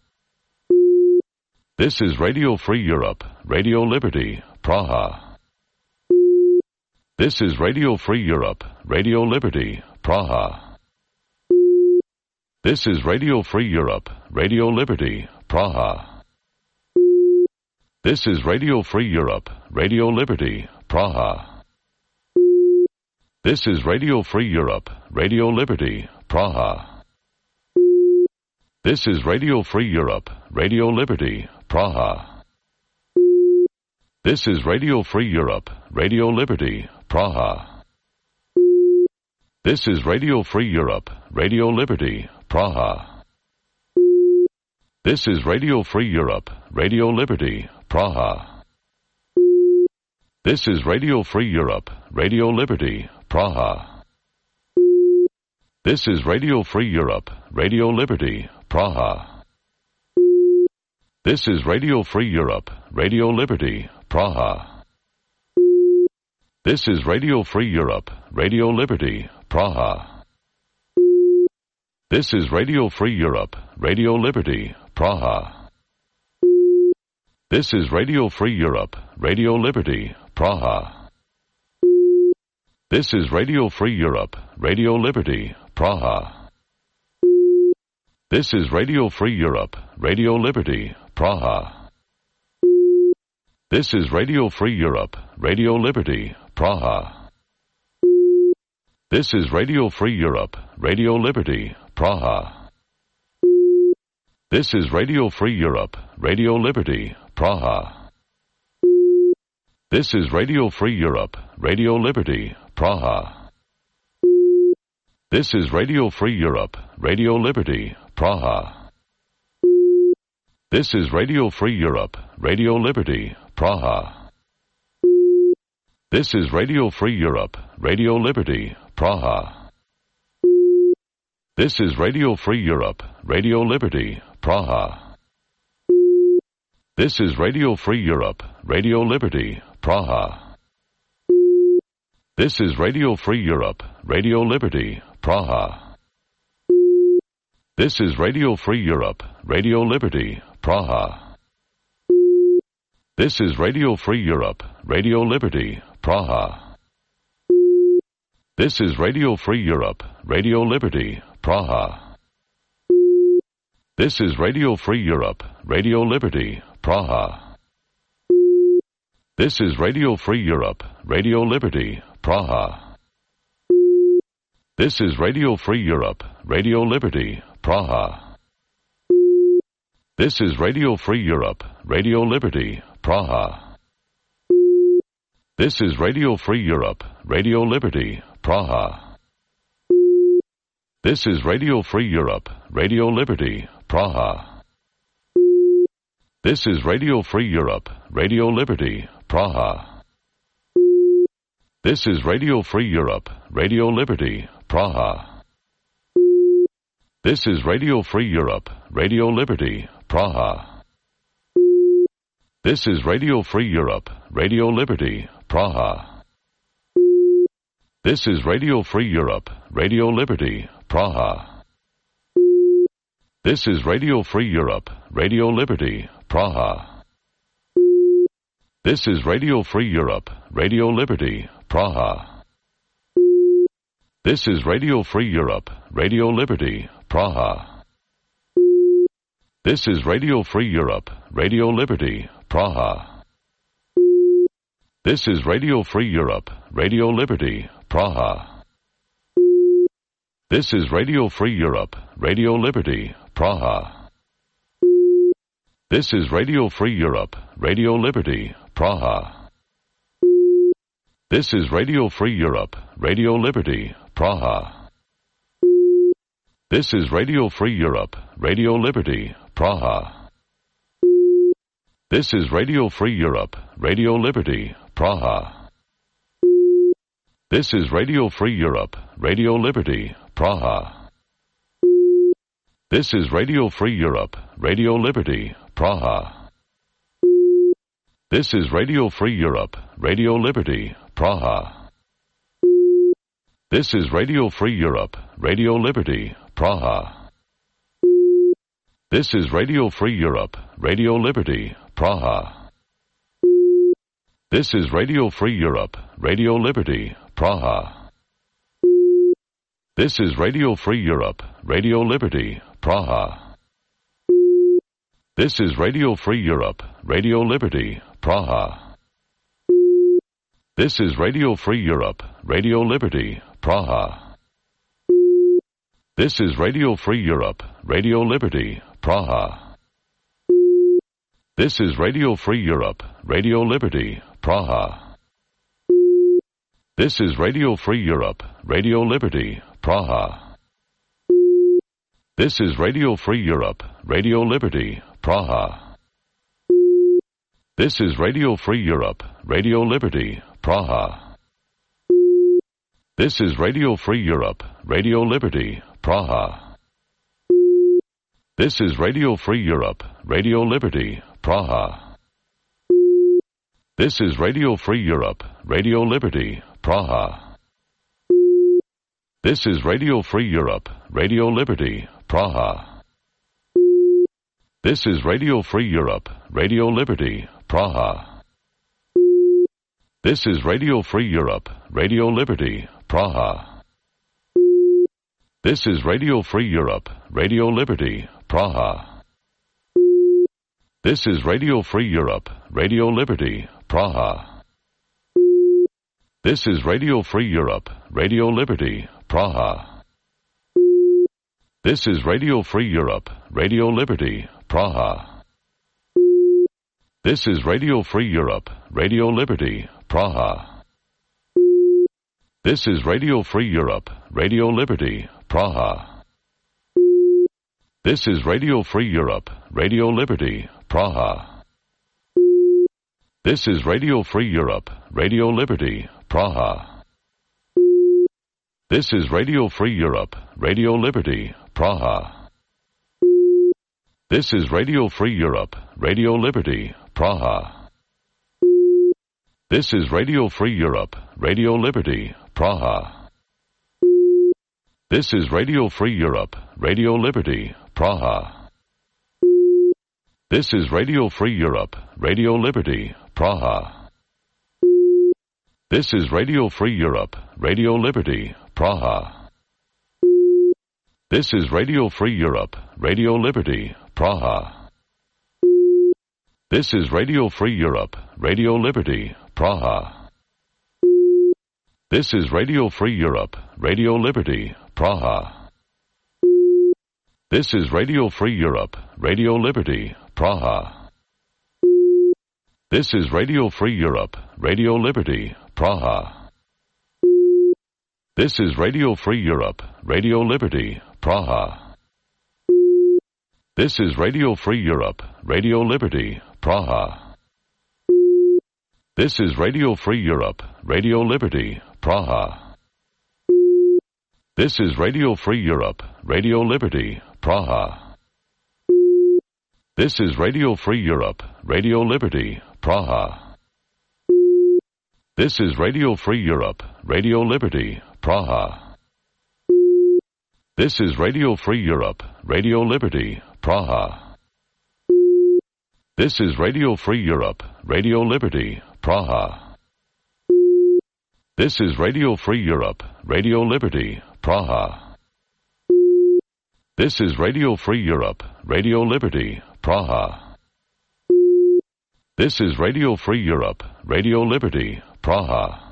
This is Radio Free Europe, Radio Liberty, Praha. This is Radio Free Europe, Radio Liberty, Praha. This is Radio Free Europe, Radio Liberty, Praha. This is Radio Free Europe, Radio Liberty, Praha. This is Radio Free Europe, Radio Liberty, Praha. This is Radio Free Europe, Radio Liberty, Praha. This is Radio Free Europe, Radio Liberty, Praha. This is Radio Free Europe, Radio Liberty, Praha. This is Radio Free Europe, Radio Liberty, Praha. This is Radio Free Europe, Radio Liberty, Praha. This is Radio Free Europe, Radio Liberty, Praha. This is Radio Free Europe, Radio Liberty, Praha. This is Radio Free Europe, Radio Liberty, Praha. This is Radio Free Europe, Radio Liberty, Praha. This is Radio Free Europe, Radio Liberty, Praha. This is Radio Free Europe, Radio Liberty, Praha. This is Radio Free Europe, Radio Liberty, Praha. This is Radio Free Europe, Radio Liberty, Praha. This is Radio Free Europe, Radio Liberty, Praha. This is Radio Free Europe, Radio Liberty, Praha. This is Radio Free Europe, Radio Liberty, Praha. This is Radio Free Europe, Radio Liberty, Praha. This is Radio Free Europe, Radio Liberty, Praha. This is Radio Free Europe, Radio Liberty, Praha. This is Radio Free Europe, Radio Liberty, Praha. This is Radio Free Europe, Radio Liberty, Praha. This is Radio Free Europe, Radio Liberty, Praha. This is Radio Free Europe, Radio Liberty, Praha. This is Radio Free Europe, Radio Liberty, Praha. This is Radio Free Europe, Radio Liberty, Praha. This is Radio Free Europe, Radio Liberty, Praha. This is Radio Free Europe, Radio Liberty, Praha. This is Radio Free Europe, Radio Liberty, Praha. This is Radio Free Europe, Radio Liberty, Praha. This is Radio Free Europe, Radio Liberty, Praha. This is Radio Free Europe, Radio Liberty, Praha. This is Radio Free Europe, Radio Liberty, Praha. This is Radio Free Europe, Radio Liberty, Praha. This is Radio Free Europe, Radio Liberty, Praha. This is Radio Free Europe, Radio Liberty, Praha. This is Radio Free Europe, Radio Liberty, Praha. This is Radio Free Europe, Radio Liberty, Praha. This is Radio Free Europe, Radio Liberty, Praha. This is Radio Free Europe, Radio Liberty, Praha. This is Radio Free Europe, Radio Liberty, Praha. This is Radio Free Europe, Radio Liberty, Praha. This is Radio Free Europe, Radio Liberty, Praha. This is Radio Free Europe, Radio Liberty, Praha. This is Radio Free Europe, Radio Liberty, Praha. This is Radio Free Europe, Radio Liberty, Praha. This is Radio Free Europe, Radio Liberty, Praha. This is Radio Free Europe, Radio Liberty, Praha. This is Radio Free Europe, Radio Liberty, Praha. This is Radio Free Europe, Radio Liberty, Praha. This is Radio Free Europe, Radio Liberty, Praha. This is Radio Free Europe, Radio Liberty, Praha. This is Radio Free Europe, Radio Liberty, Praha. This is Radio Free Europe, Radio Liberty, Praha. This is Radio Free Europe, Radio Liberty, Praha. This is Radio Free Europe, Radio Liberty, Praha. This is Radio Free Europe, Radio Liberty, Praha. This is Radio Free Europe, Radio Liberty, Praha. This is Radio Free Europe, Radio Liberty, Praha. This is Radio Free Europe, Radio Liberty, Praha. This is Radio Free Europe, Radio Liberty, Praha. This is Radio Free Europe, Radio Liberty, Praha. This is Radio Free Europe, Radio Liberty, Praha. This is Radio Free Europe, Radio Liberty, Praha. This is Radio Free Europe, Radio Liberty, Praha. This is Radio Free Europe, Radio Liberty, Praha. This is Radio Free Europe, Radio Liberty, Praha. This is Radio Free Europe, Radio Liberty, Praha. This is Radio Free Europe, Radio Liberty, Praha. This is Radio Free Europe, Radio Liberty, Praha. This is Radio Free Europe, Radio Liberty, Praha. This is Radio Free Europe, Radio Liberty, Praha. This is Radio Free Europe, Radio Liberty, Praha. This is Radio Free Europe, Radio Liberty, Praha. This is Radio Free Europe, Radio Liberty, Praha. This is Radio Free Europe, Radio Liberty, Praha. This is Radio Free Europe, Radio Liberty, Praha. This is Radio Free Europe, Radio Liberty, Praha. This is Radio Free Europe, Radio Liberty, Praha. This is Radio Free Europe, Radio Liberty, Praha. This is Radio Free Europe, Radio Liberty, Praha. This is Radio Free Europe, Radio Liberty, Praha. This is Radio Free Europe, Radio Liberty, Praha. This is Radio Free Europe, Radio Liberty, Praha. This is Radio Free Europe, Radio Liberty, Praha. This is Radio Free Europe, Radio Liberty, Praha. This is Radio Free Europe, Radio Liberty, Praha. This is Radio Free Europe, Radio Liberty, Praha. This is Radio Free Europe, Radio Liberty, Praha. This is Radio Free Europe, Radio Liberty, Praha. This is Radio Free Europe, Radio Liberty, Praha. This is Radio Free Europe, Radio Liberty, Praha. This is Radio Free Europe, Radio Liberty, Praha. This is Radio Free Europe, Radio Liberty, Praha. This is Radio Free Europe, Radio Liberty, Praha. This is Radio Free Europe, Radio Liberty, Praha. This is Radio Free Europe, Radio Liberty, Praha.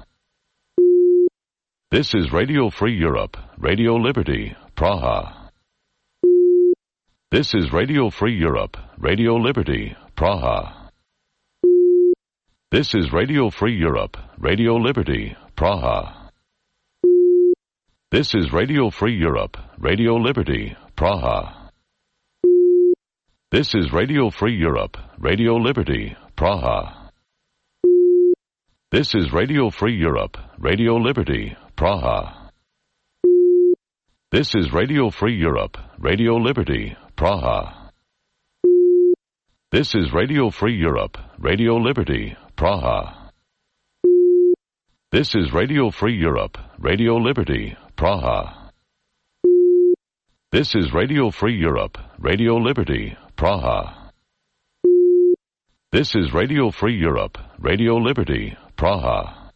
This is Radio Free Europe, Radio Liberty, Praha. This is Radio Free Europe, Radio Liberty, Praha. This is Radio Free Europe, Radio Liberty, Praha. This is Radio Free Europe, Radio Liberty, Praha. This is Radio Free Europe, Radio Liberty, Praha. This is Radio Free Europe, Radio Liberty, Praha. This is Radio Free Europe, Radio Liberty, Praha. This is Radio Free Europe, Radio Liberty, Praha. This is Radio Free Europe, Radio Liberty, Praha. This is Radio Free Europe, Radio Liberty, Praha. This is Radio Free Europe, Radio Liberty, Praha.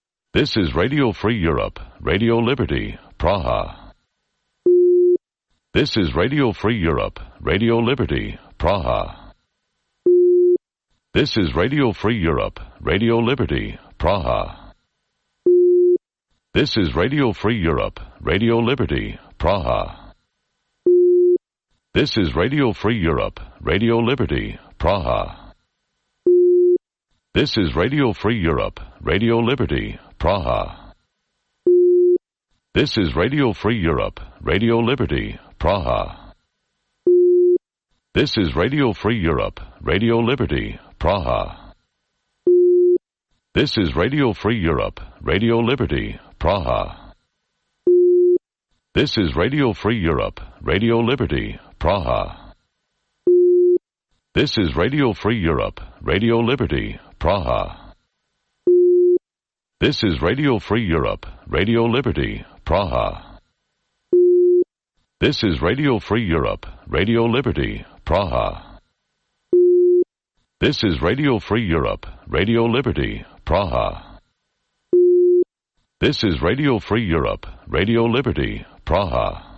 This is Radio Free Europe, Radio Liberty, Praha. This is Radio Free Europe, Radio Liberty, Praha. This is Radio Free Europe, Radio Liberty, Praha. This is Radio Free Europe, Radio Liberty, Praha. This is Radio Free Europe, Radio Liberty, Praha. This is Radio Free Europe, Radio Liberty, Praha. This is Radio Free Europe, Radio Liberty, Praha. This is Radio Free Europe, Radio Liberty, Praha. This is Radio Free Europe, Radio Liberty, Praha. This is Radio Free Europe, Radio Liberty, Praha. This is Radio Free Europe, Radio Liberty, Praha. This is Radio Free Europe, Radio Liberty, Praha. This is Radio Free Europe, Radio Liberty, Praha. This is Radio Free Europe, Radio Liberty, Praha. This is Radio Free Europe, Radio Liberty, Praha.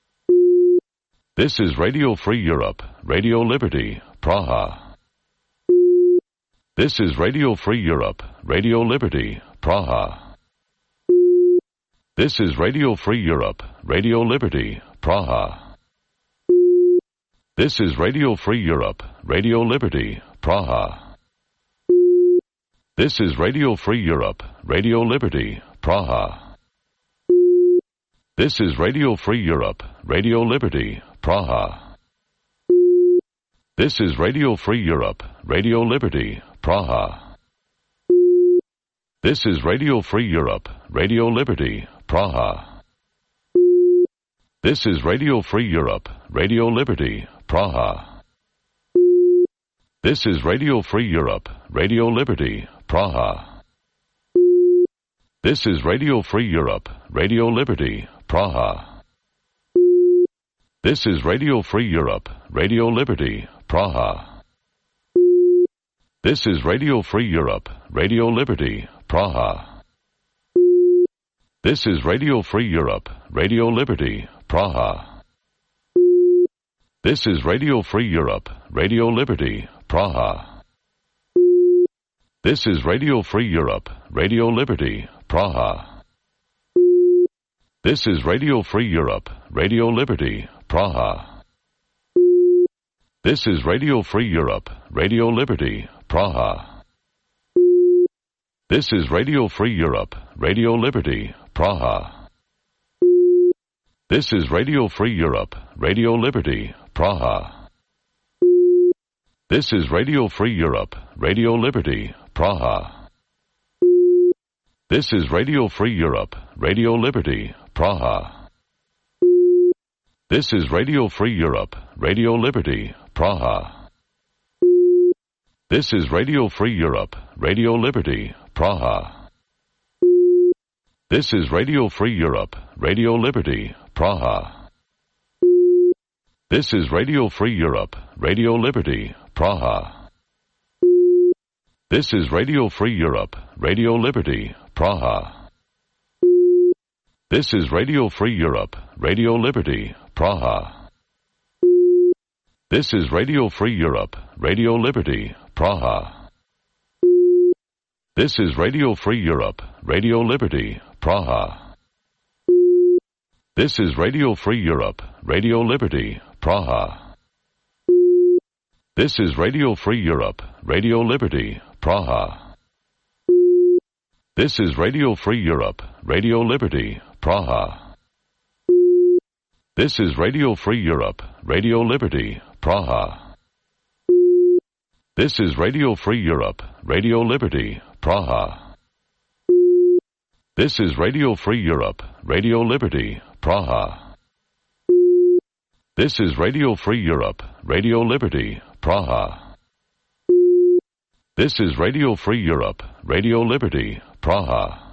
This is Radio Free Europe, Radio Liberty, Praha. This is Radio Free Europe, Radio Liberty, Praha. This is Radio Free Europe, Radio Liberty, Praha. This is Radio Free Europe, Radio Liberty, Praha. This is Radio Free Europe, Radio Liberty, Praha. This is Radio Free Europe, Radio Liberty, Praha. This is Radio Free Europe, Radio Liberty, Praha. This is Radio Free Europe, Radio Liberty, Praha. This is Radio Free Europe, Radio Liberty, Praha. This is Radio Free Europe, Radio Liberty, Praha. This is Radio Free Europe, Radio Liberty, Praha. This is Radio Free Europe, Radio Liberty, Praha. This is Radio Free Europe, Radio Liberty, Praha. This is Radio Free Europe, Radio Liberty, Praha. This is Radio Free Europe, Radio Liberty, Praha. This is Radio Free Europe, Radio Liberty, Praha. This is Radio Free Europe, Radio Liberty, Praha. This is Radio Free Europe, Radio Liberty, Praha. This is Radio Free Europe, Radio Liberty, Praha. This is Radio Free Europe, Radio Liberty, Praha. This is Radio Free Europe, Radio Liberty, Praha. This is Radio Free Europe, Radio Liberty, Praha. This is Radio Free Europe, Radio Liberty, Praha. This is Radio Free Europe, Radio Liberty, Praha. This is Radio Free Europe, Radio Liberty, Praha. This is Radio Free Europe, Radio Liberty, Praha. This is Radio Free Europe, Radio Liberty, Praha. This is Radio Free Europe, Radio Liberty, Praha. This is Radio Free Europe, Radio Liberty, Praha. This is Radio Free Europe, Radio Liberty, Praha. This is Radio Free Europe, Radio Liberty, Praha. This is Radio Free Europe, Radio Liberty, Praha. This is Radio Free Europe, Radio Liberty, Praha. This is Radio Free Europe, Radio Liberty, Praha. This is Radio Free Europe, Radio Liberty, Praha. This is Radio Free Europe, Radio Liberty, Praha. This is Radio Free Europe, Radio Liberty, Praha. This is Radio Free Europe, Radio Liberty, Praha.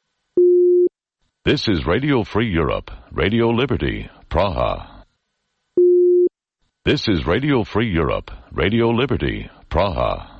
This is Radio Free Europe, Radio Liberty, Praha. This is Radio Free Europe, Radio Liberty, Praha.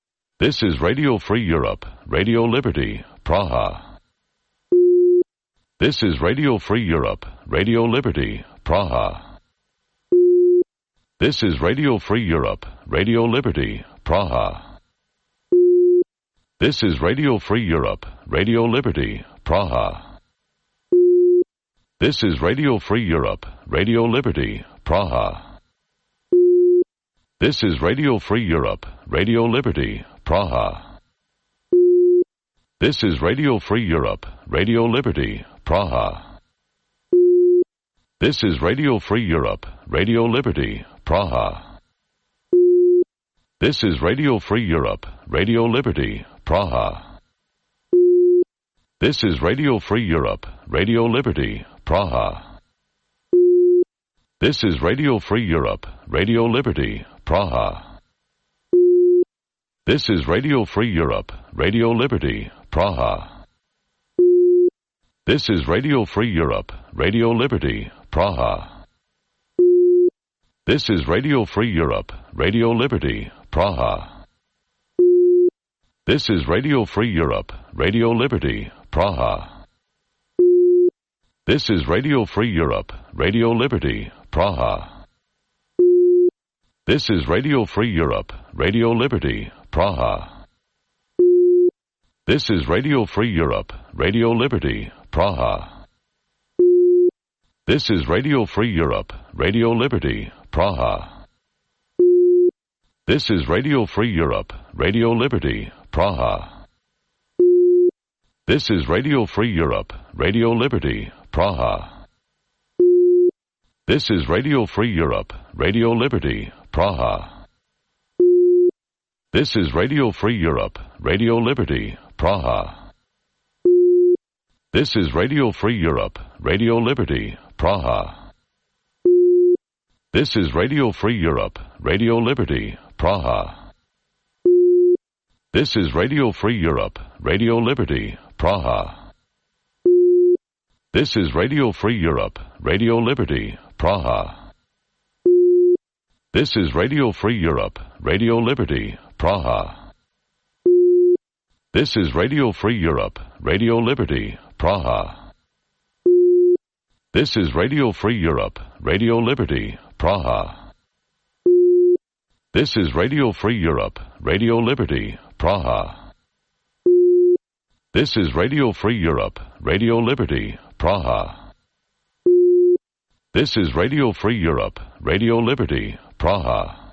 This is Radio Free Europe, Radio Liberty, Praha. This is Radio Free Europe, Radio Liberty, Praha. This is Radio Free Europe, Radio Liberty, Praha. This is Radio Free Europe, Radio Liberty, Praha. This is Radio Free Europe, Radio Liberty, Praha. This is Radio Free Europe, Radio Liberty, Praha. This is Radio Free Europe, Radio Liberty, Praha. This is Radio Free Europe, Radio Liberty, Praha. This is Radio Free Europe, Radio Liberty, Praha. This is Radio Free Europe, Radio Liberty, Praha. This is Radio Free Europe, Radio Liberty, Praha. This is Radio Free Europe, Radio Liberty, Praha. This is Radio Free Europe, Radio Liberty, Praha. This is Radio Free Europe, Radio Liberty, Praha. This is Radio Free Europe, Radio Liberty, Praha. This is Radio Free Europe, Radio Liberty, Praha. This is Radio Free Europe, Radio Liberty, Praha. This is Radio Free Europe, Radio Liberty, Praha. This is Radio Free Europe, Radio Liberty, Praha. This is Radio Free Europe, Radio Liberty, Praha. This is Radio Free Europe, Radio Liberty, Praha. This is Radio Free Europe, Radio Liberty, Praha. This is Radio Free Europe, Radio Liberty, Praha. This is Radio Free Europe, Radio Liberty, Praha. This is Radio Free Europe, Radio Liberty, Praha. This is Radio Free Europe, Radio Liberty, Praha. This is Radio Free Europe, Radio Liberty, Praha. This is Radio Free Europe, Radio Liberty, Praha. This is Radio Free Europe, Radio Liberty, Praha. This is Radio Free Europe, Radio Liberty, Praha. This is Radio Free Europe, Radio Liberty, Praha. This is Radio Free Europe, Radio Liberty, Praha. This is Radio Free Europe, Radio Liberty, Praha.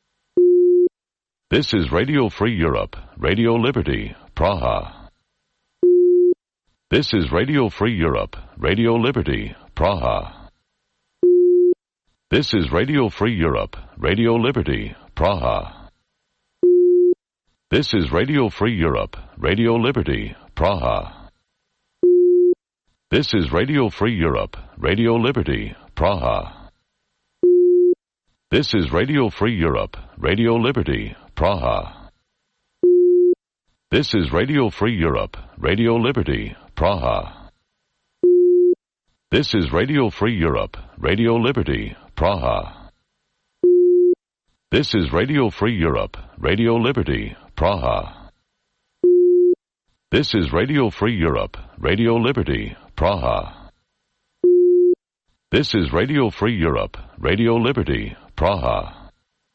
This is Radio Free Europe, Radio Liberty, Praha. This is Radio Free Europe, Radio Liberty, Praha. This is Radio Free Europe, Radio Liberty, Praha. This is Radio Free Europe, Radio Liberty, Praha. This is Radio Free Europe, Radio Liberty, Praha. This is Radio Free Europe, Radio Liberty, Praha. This is Radio Free Europe, Radio Liberty, Praha. This is Radio Free Europe, Radio Liberty, Praha. This is Radio Free Europe, Radio Liberty, Praha. This is Radio Free Europe, Radio Liberty, Praha. This is Radio Free Europe, Radio Liberty, Praha.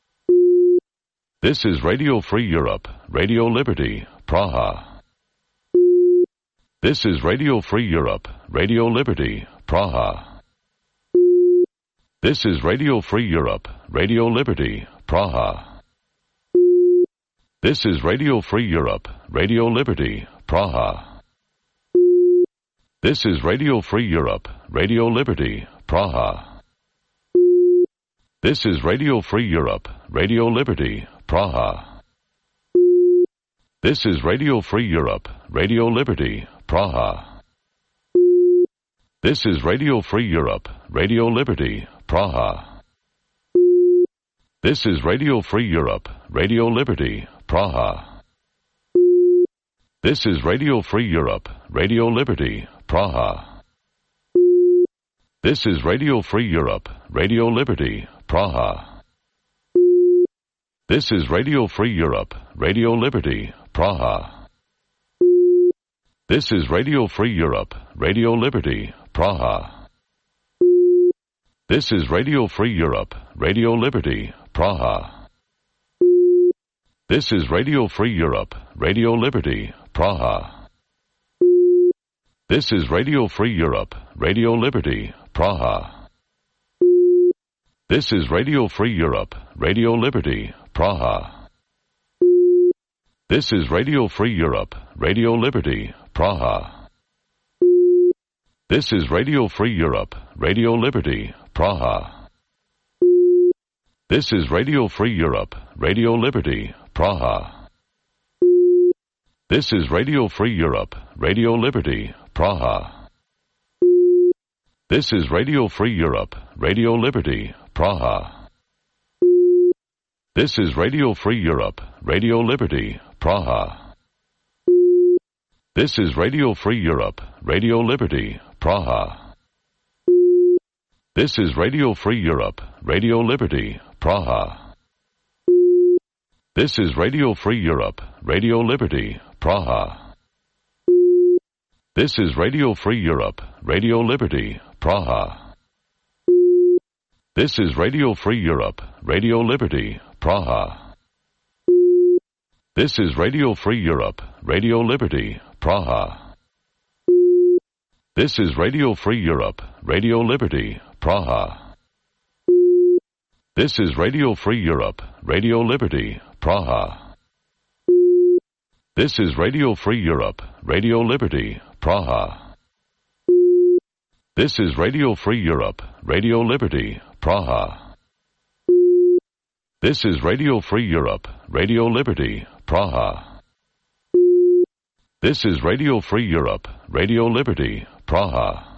This is Radio Free Europe, Radio Liberty, Praha. This is Radio Free Europe, Radio Liberty, Praha. This is Radio Free Europe, Radio Liberty, Praha. This is Radio Free Europe, Radio Liberty, Praha. This is Radio Free Europe, Radio Liberty, Praha. This is Radio Free Europe, Radio Liberty, Praha. This is Radio Free Europe, Radio Liberty, Praha. This is Radio Free Europe, Radio Liberty, Praha. This is Radio Free Europe, Radio Liberty, Praha. This is Radio Free Europe, Radio Liberty, Praha. This is Radio Free Europe, Radio Liberty, Praha. This is Radio Free Europe, Radio Liberty, Praha. This is Radio Free Europe, Radio Liberty, Praha. This is Radio Free Europe, Radio Liberty, Praha. This is Radio Free Europe, Radio Liberty, Praha. This is Radio Free Europe, Radio Liberty, Praha. This is Radio Free Europe, Radio Liberty, Praha. This is Radio Free Europe, Radio Liberty, Praha. This is Radio Free Europe, Radio Liberty, Praha. This is Radio Free Europe, Radio Liberty, Praha. This is Radio Free Europe, Radio Liberty, Praha. This is Radio Free Europe, Radio Liberty, Praha. This is Radio Free Europe, Radio Liberty, Praha. This is Radio Free Europe, Radio Liberty, Praha. This is Radio Free Europe, Radio Liberty, Praha. This is Radio Free Europe, Radio Liberty, Praha. This is Radio Free Europe, Radio Liberty, Praha. This is Radio Free Europe, Radio Liberty, Praha. This is Radio Free Europe, Radio Liberty, Praha. This is Radio Free Europe, Radio Liberty, Praha. This is Radio Free Europe, Radio Liberty, Praha. This is Radio Free Europe, Radio Liberty, Praha. This is Radio Free Europe, Radio Liberty, Praha. This is Radio Free Europe, Radio Liberty, Praha. This is Radio Free Europe, Radio Liberty, Praha.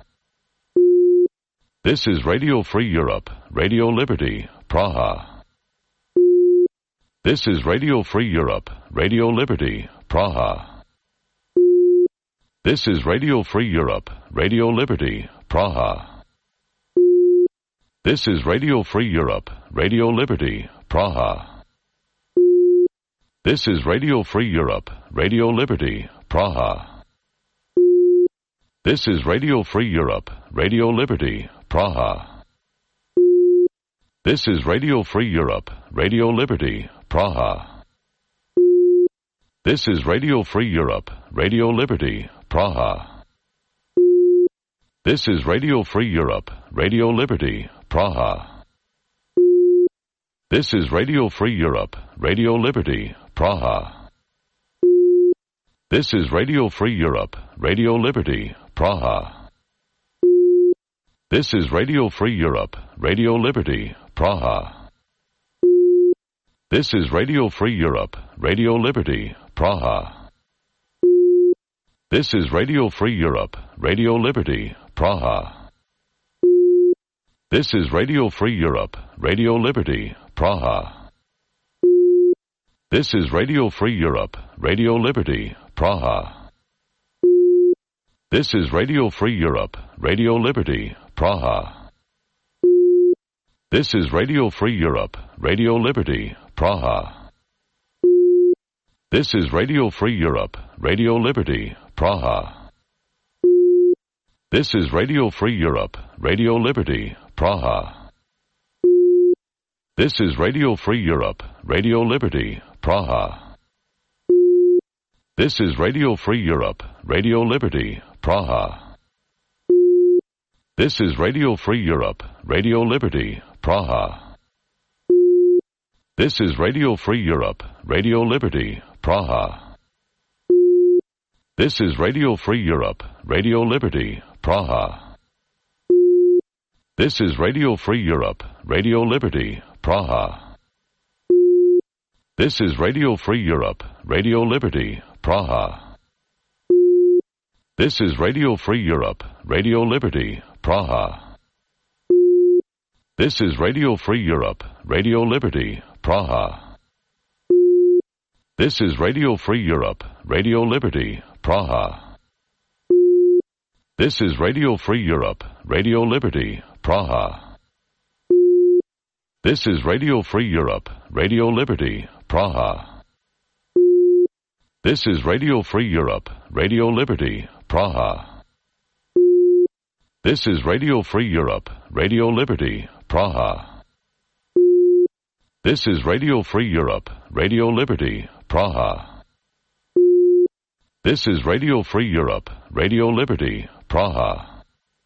This is Radio Free Europe, Radio Liberty, Praha. This is Radio Free Europe, Radio Liberty, Praha. This is Radio Free Europe, Radio Liberty, Praha. This is Radio Free Europe, Radio Liberty, Praha. This is Radio Free Europe, Radio Liberty, Praha. This is Radio Free Europe, Radio Liberty, Praha. This is Radio Free Europe, Radio Liberty, Praha. This is Radio Free Europe, Radio Liberty, Praha. This is Radio Free Europe, Radio Liberty, Praha. This is Radio Free Europe, Radio Liberty, Praha. This is Radio Free Europe, Radio Liberty, Praha. This is Radio Free Europe, Radio Liberty, Praha. This is Radio Free Europe, Radio Liberty, Praha. This is Radio Free Europe, Radio Liberty, Praha. This is Radio Free Europe, Radio Liberty, Praha. This is Radio Free Europe, Radio Liberty, Praha. This is Radio Free Europe, Radio Liberty, Praha. This is Radio Free Europe, Radio Liberty, Praha. This is Radio Free Europe, Radio Liberty, Praha. This is Radio Free Europe, Radio Liberty, Praha. This is Radio Free Europe, Radio Liberty, Praha. This is Radio Free Europe, Radio Liberty, Praha. This is Radio Free Europe, Radio Liberty, Praha. This is Radio Free Europe, Radio Liberty, Praha. This is Radio Free Europe, Radio Liberty, Praha. This is Radio Free Europe, Radio Liberty, Praha. This is Radio Free Europe, Radio Liberty, Praha. This is Radio Free Europe, Radio Liberty, Praha. This is Radio Free Europe, Radio Liberty, Praha. This is Radio Free Europe, Radio Liberty, Praha. This is Radio Free Europe, Radio Liberty, Praha. This is Radio Free Europe, Radio Liberty, Praha. This is Radio Free Europe, Radio Liberty, Praha. This is Radio Free Europe, Radio Liberty, Praha. This is Radio Free Europe, Radio Liberty, Praha. This is Radio Free Europe, Radio Liberty, Praha.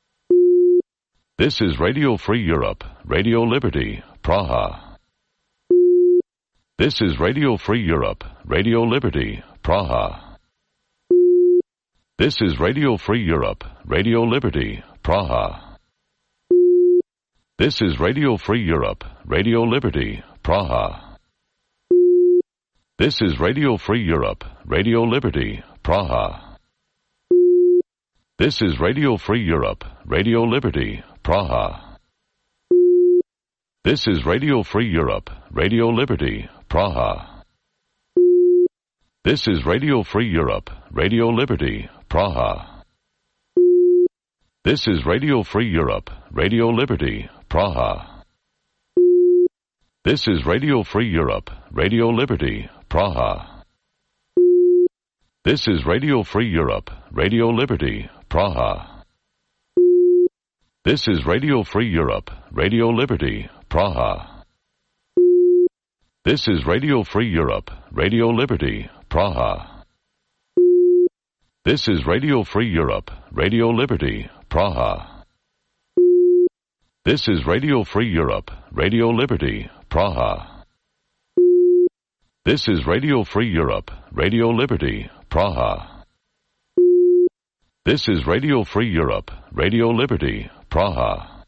This is Radio Free Europe, Radio Liberty, Praha. This is Radio Free Europe, Radio Liberty, Praha. This is Radio Free Europe, Radio Liberty, Praha. This is Radio Free Europe, Radio Liberty, Praha. This is Radio Free Europe, Radio Liberty, Praha. This is Radio Free Europe, Radio Liberty, Praha. This is Radio Free Europe, Radio Liberty, Praha. This is Radio Free Europe, Radio Liberty, Praha. This is Radio Free Europe, Radio Liberty, Praha. This is Radio Free Europe, Radio Liberty, Praha. This is Radio Free Europe, Radio Liberty, Praha. This is Radio Free Europe, Radio Liberty, Praha. This is Radio Free Europe, Radio Liberty, Praha. This is Radio Free Europe, Radio Liberty, Praha. This is Radio Free Europe, Radio Liberty, Praha. This is Radio Free Europe, Radio Liberty, Praha. This is Radio Free Europe, Radio Liberty, Praha.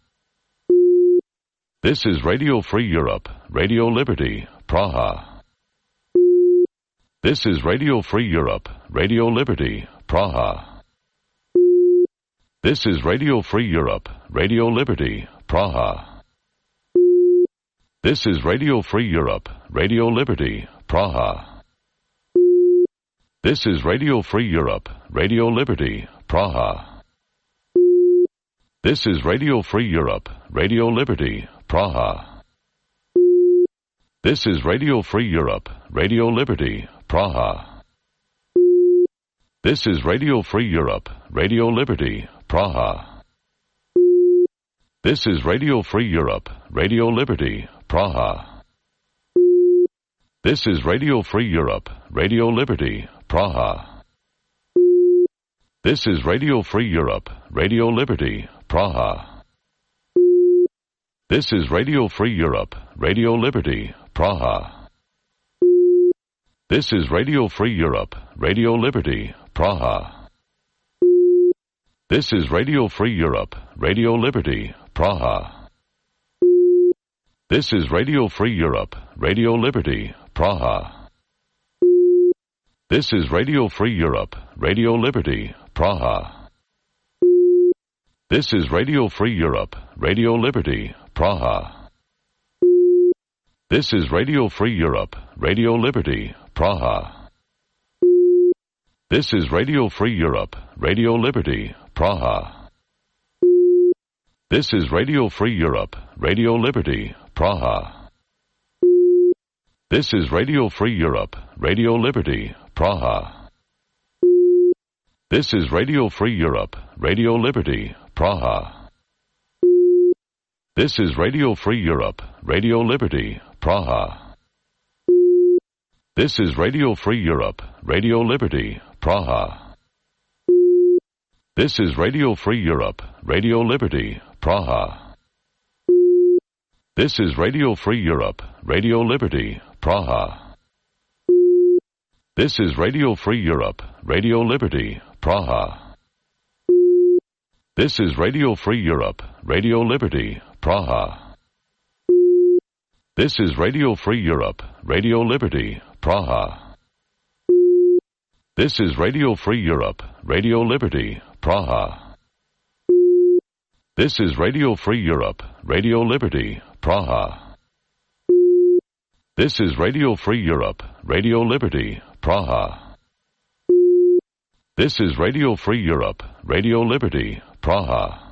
This is Radio Free Europe, Radio Liberty, Praha. This is Radio Free Europe, Radio Liberty, Praha. This is Radio Free Europe, Radio Liberty, Praha. This is Radio Free Europe, Radio Liberty, Praha. This is Radio Free Europe, Radio Liberty, Praha. This is Radio Free Europe, Radio Liberty, Praha. This is Radio Free Europe, Radio Liberty, Praha. This is Radio Free Europe, Radio Liberty, Praha. This is Radio Free Europe, Radio Liberty, Praha. This is Radio Free Europe, Radio Liberty, Praha. This is Radio Free Europe, Radio Liberty, Praha. This is Radio Free Europe, Radio Liberty, Praha. This is Radio Free Europe, Radio Liberty, Praha. This is Radio Free Europe, Radio Liberty, Praha. This is Radio Free Europe, Radio Liberty, Praha. This is Radio Free Europe, Radio Liberty, Praha. This is Radio Free Europe, Radio Liberty, Praha. This is Radio Free Europe, Radio Liberty, Praha. This is Radio Free Europe, Radio Liberty, Praha. This is Radio Free Europe, Radio Liberty, Praha. This is Radio Free Europe, Radio Liberty, Praha. This is Radio Free Europe, Radio Liberty, Praha. This is Radio Free Europe, Radio Liberty, Praha. This is Radio Free Europe, Radio Liberty, Praha. This is Radio Free Europe, Radio Liberty, Praha. This is Radio Free Europe, Radio Liberty, Praha. This is Radio Free Europe, Radio Liberty, Praha. This is Radio Free Europe, Radio Liberty, Praha. This is Radio Free Europe, Radio Liberty, Praha. This is Radio Free Europe, Radio Liberty, Praha. This is Radio Free Europe, Radio Liberty, Praha. This is Radio Free Europe, Radio Liberty, Praha. This is Radio Free Europe, Radio Liberty, Praha.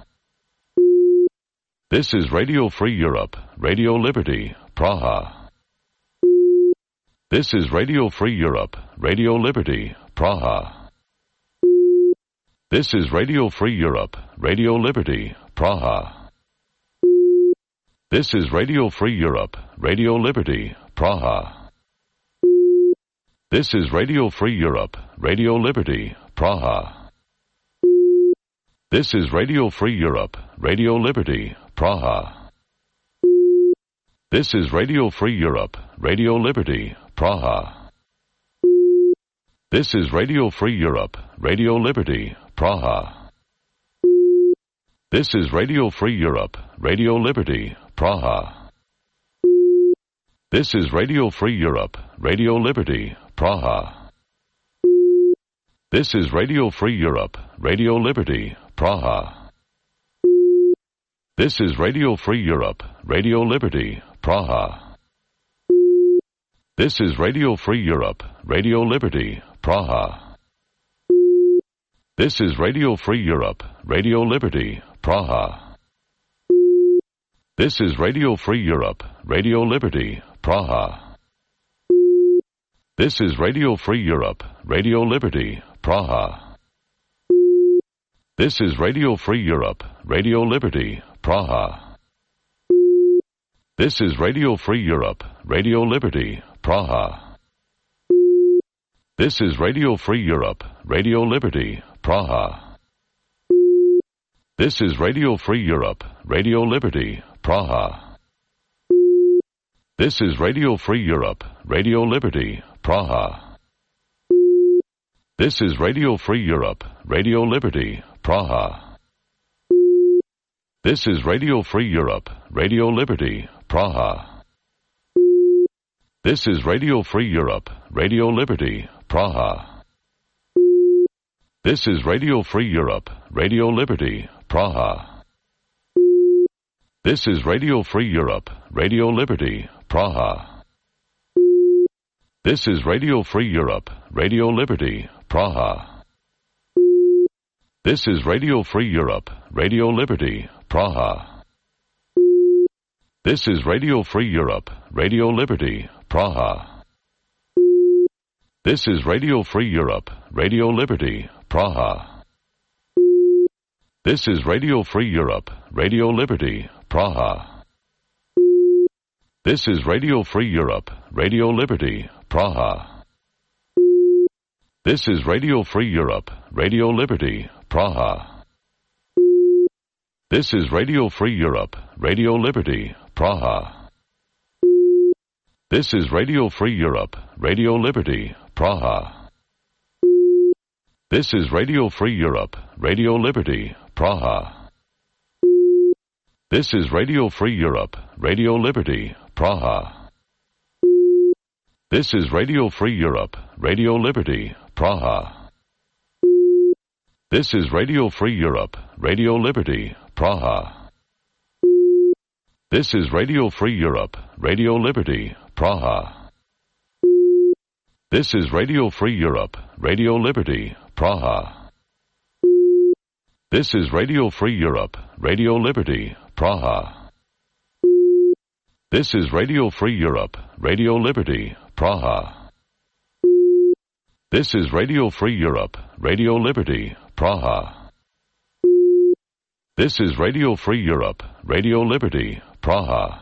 This is Radio Free Europe, Radio Liberty, Praha. This is Radio Free Europe, Radio Liberty, Praha. This is Radio Free Europe, Radio Liberty, Praha. This is Radio Free Europe, Radio Liberty, Praha. This is Radio Free Europe, Radio Liberty, Praha. This is Radio Free Europe, Radio Liberty, Praha. This is Radio Free Europe, Radio Liberty, Praha. This is Radio Free Europe, Radio Liberty, Praha. This is Radio Free Europe, Radio Liberty, Praha. This is Radio Free Europe, Radio Liberty, Praha. This is Radio Free Europe, Radio Liberty, Praha. This is Radio Free Europe, Radio Liberty, Praha. This is Radio Free Europe, Radio Liberty, Praha. This is Radio Free Europe, Radio Liberty, Praha. This is Radio Free Europe, Radio Liberty, Praha. This is Radio Free Europe, Radio Liberty, Praha. This is Radio Free Europe, Radio Liberty, Praha. This is Radio Free Europe, Radio Liberty, Praha. This is Radio Free Europe, Radio Liberty, Praha. This is Radio Free Europe, Radio Liberty, Praha. This is Radio Free Europe, Radio Liberty, Praha. This is Radio Free Europe, Radio Liberty, Praha. This is Radio Free Europe, Radio Liberty, Praha. This is Radio Free Europe, Radio Liberty, Praha. This is Radio Free Europe, Radio Liberty, Praha. This is Radio Free Europe, Radio Liberty, Praha. This is Radio Free Europe, Radio Liberty, Praha. This is Radio Free Europe, Radio Liberty, Praha. This is Radio Free Europe, Radio Liberty, Praha. This is Radio Free Europe, Radio Liberty, Praha. This is Radio Free Europe, Radio Liberty, Praha. This is Radio Free Europe, Radio Liberty, Praha. This is Radio Free Europe, Radio Liberty, Praha. This is Radio Free Europe, Radio Liberty, Praha. This is Radio Free Europe, Radio Liberty, Praha. This is Radio Free Europe, Radio Liberty, Praha. This is Radio Free Europe, Radio Liberty, Praha. This is Radio Free Europe, Radio Liberty, Praha. This is Radio Free Europe, Radio Liberty, Praha. This is Radio Free Europe, Radio Liberty, Praha. This is Radio Free Europe, Radio Liberty, Praha. This is Radio Free Europe, Radio Liberty, Praha. This is Radio Free Europe, Radio Liberty, Praha. This is Radio Free Europe, Radio Liberty, Praha. This is Radio Free Europe, Radio Liberty, Praha.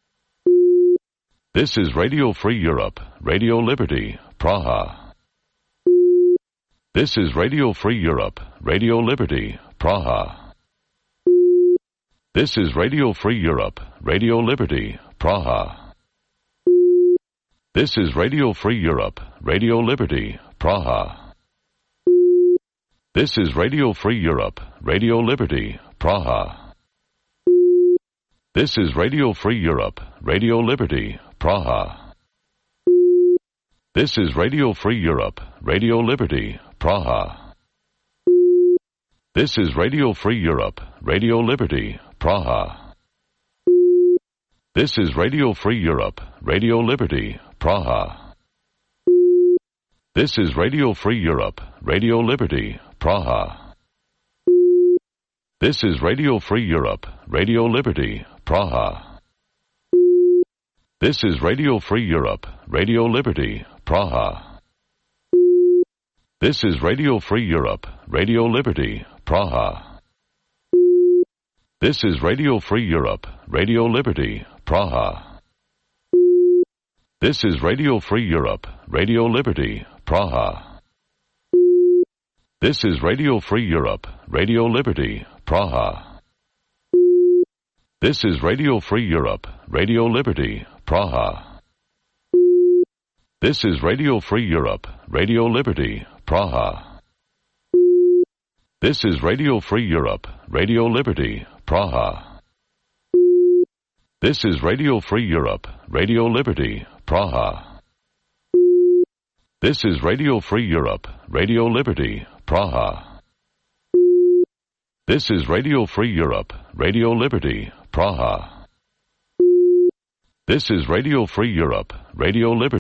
This is Radio Free Europe, Radio Liberty, Praha. This is Radio Free Europe, Radio Liberty, Praha. This is Radio Free Europe, Radio Liberty, Praha. This is Radio Free Europe, Radio Liberty, Praha. This is Radio Free Europe, Radio Liberty, Praha. This is Radio Free Europe, Radio Liberty, Praha. This is Radio Free Europe, Radio Liberty, Praha. This is Radio Free Europe, Radio Liberty, Praha. This is Radio Free Europe, Radio Liberty, Praha. This is Radio Free Europe, Radio Liberty, Praha. This is Radio Free Europe, Radio Liberty, Praha. This is Radio Free Europe, Radio Liberty, Praha. This is Radio Free Europe, Radio Liberty, Praha. This is Radio Free Europe, Radio Liberty, Praha. This is Radio Free Europe, Radio Liberty, Praha. This is Radio Free Europe, Radio Liberty, Praha. This is Radio Free Europe, Radio Liberty, Praha. This is Radio Free Europe, Radio Liberty, Praha. This is Radio Free Europe, Radio Liberty, Praha. This is Radio Free Europe, Radio Liberty, Praha. This is Radio Free Europe, Radio Liberty, Praha. This is Radio Free Europe, Radio Liberty, Praha. This is Radio Free Europe, Radio Liberty.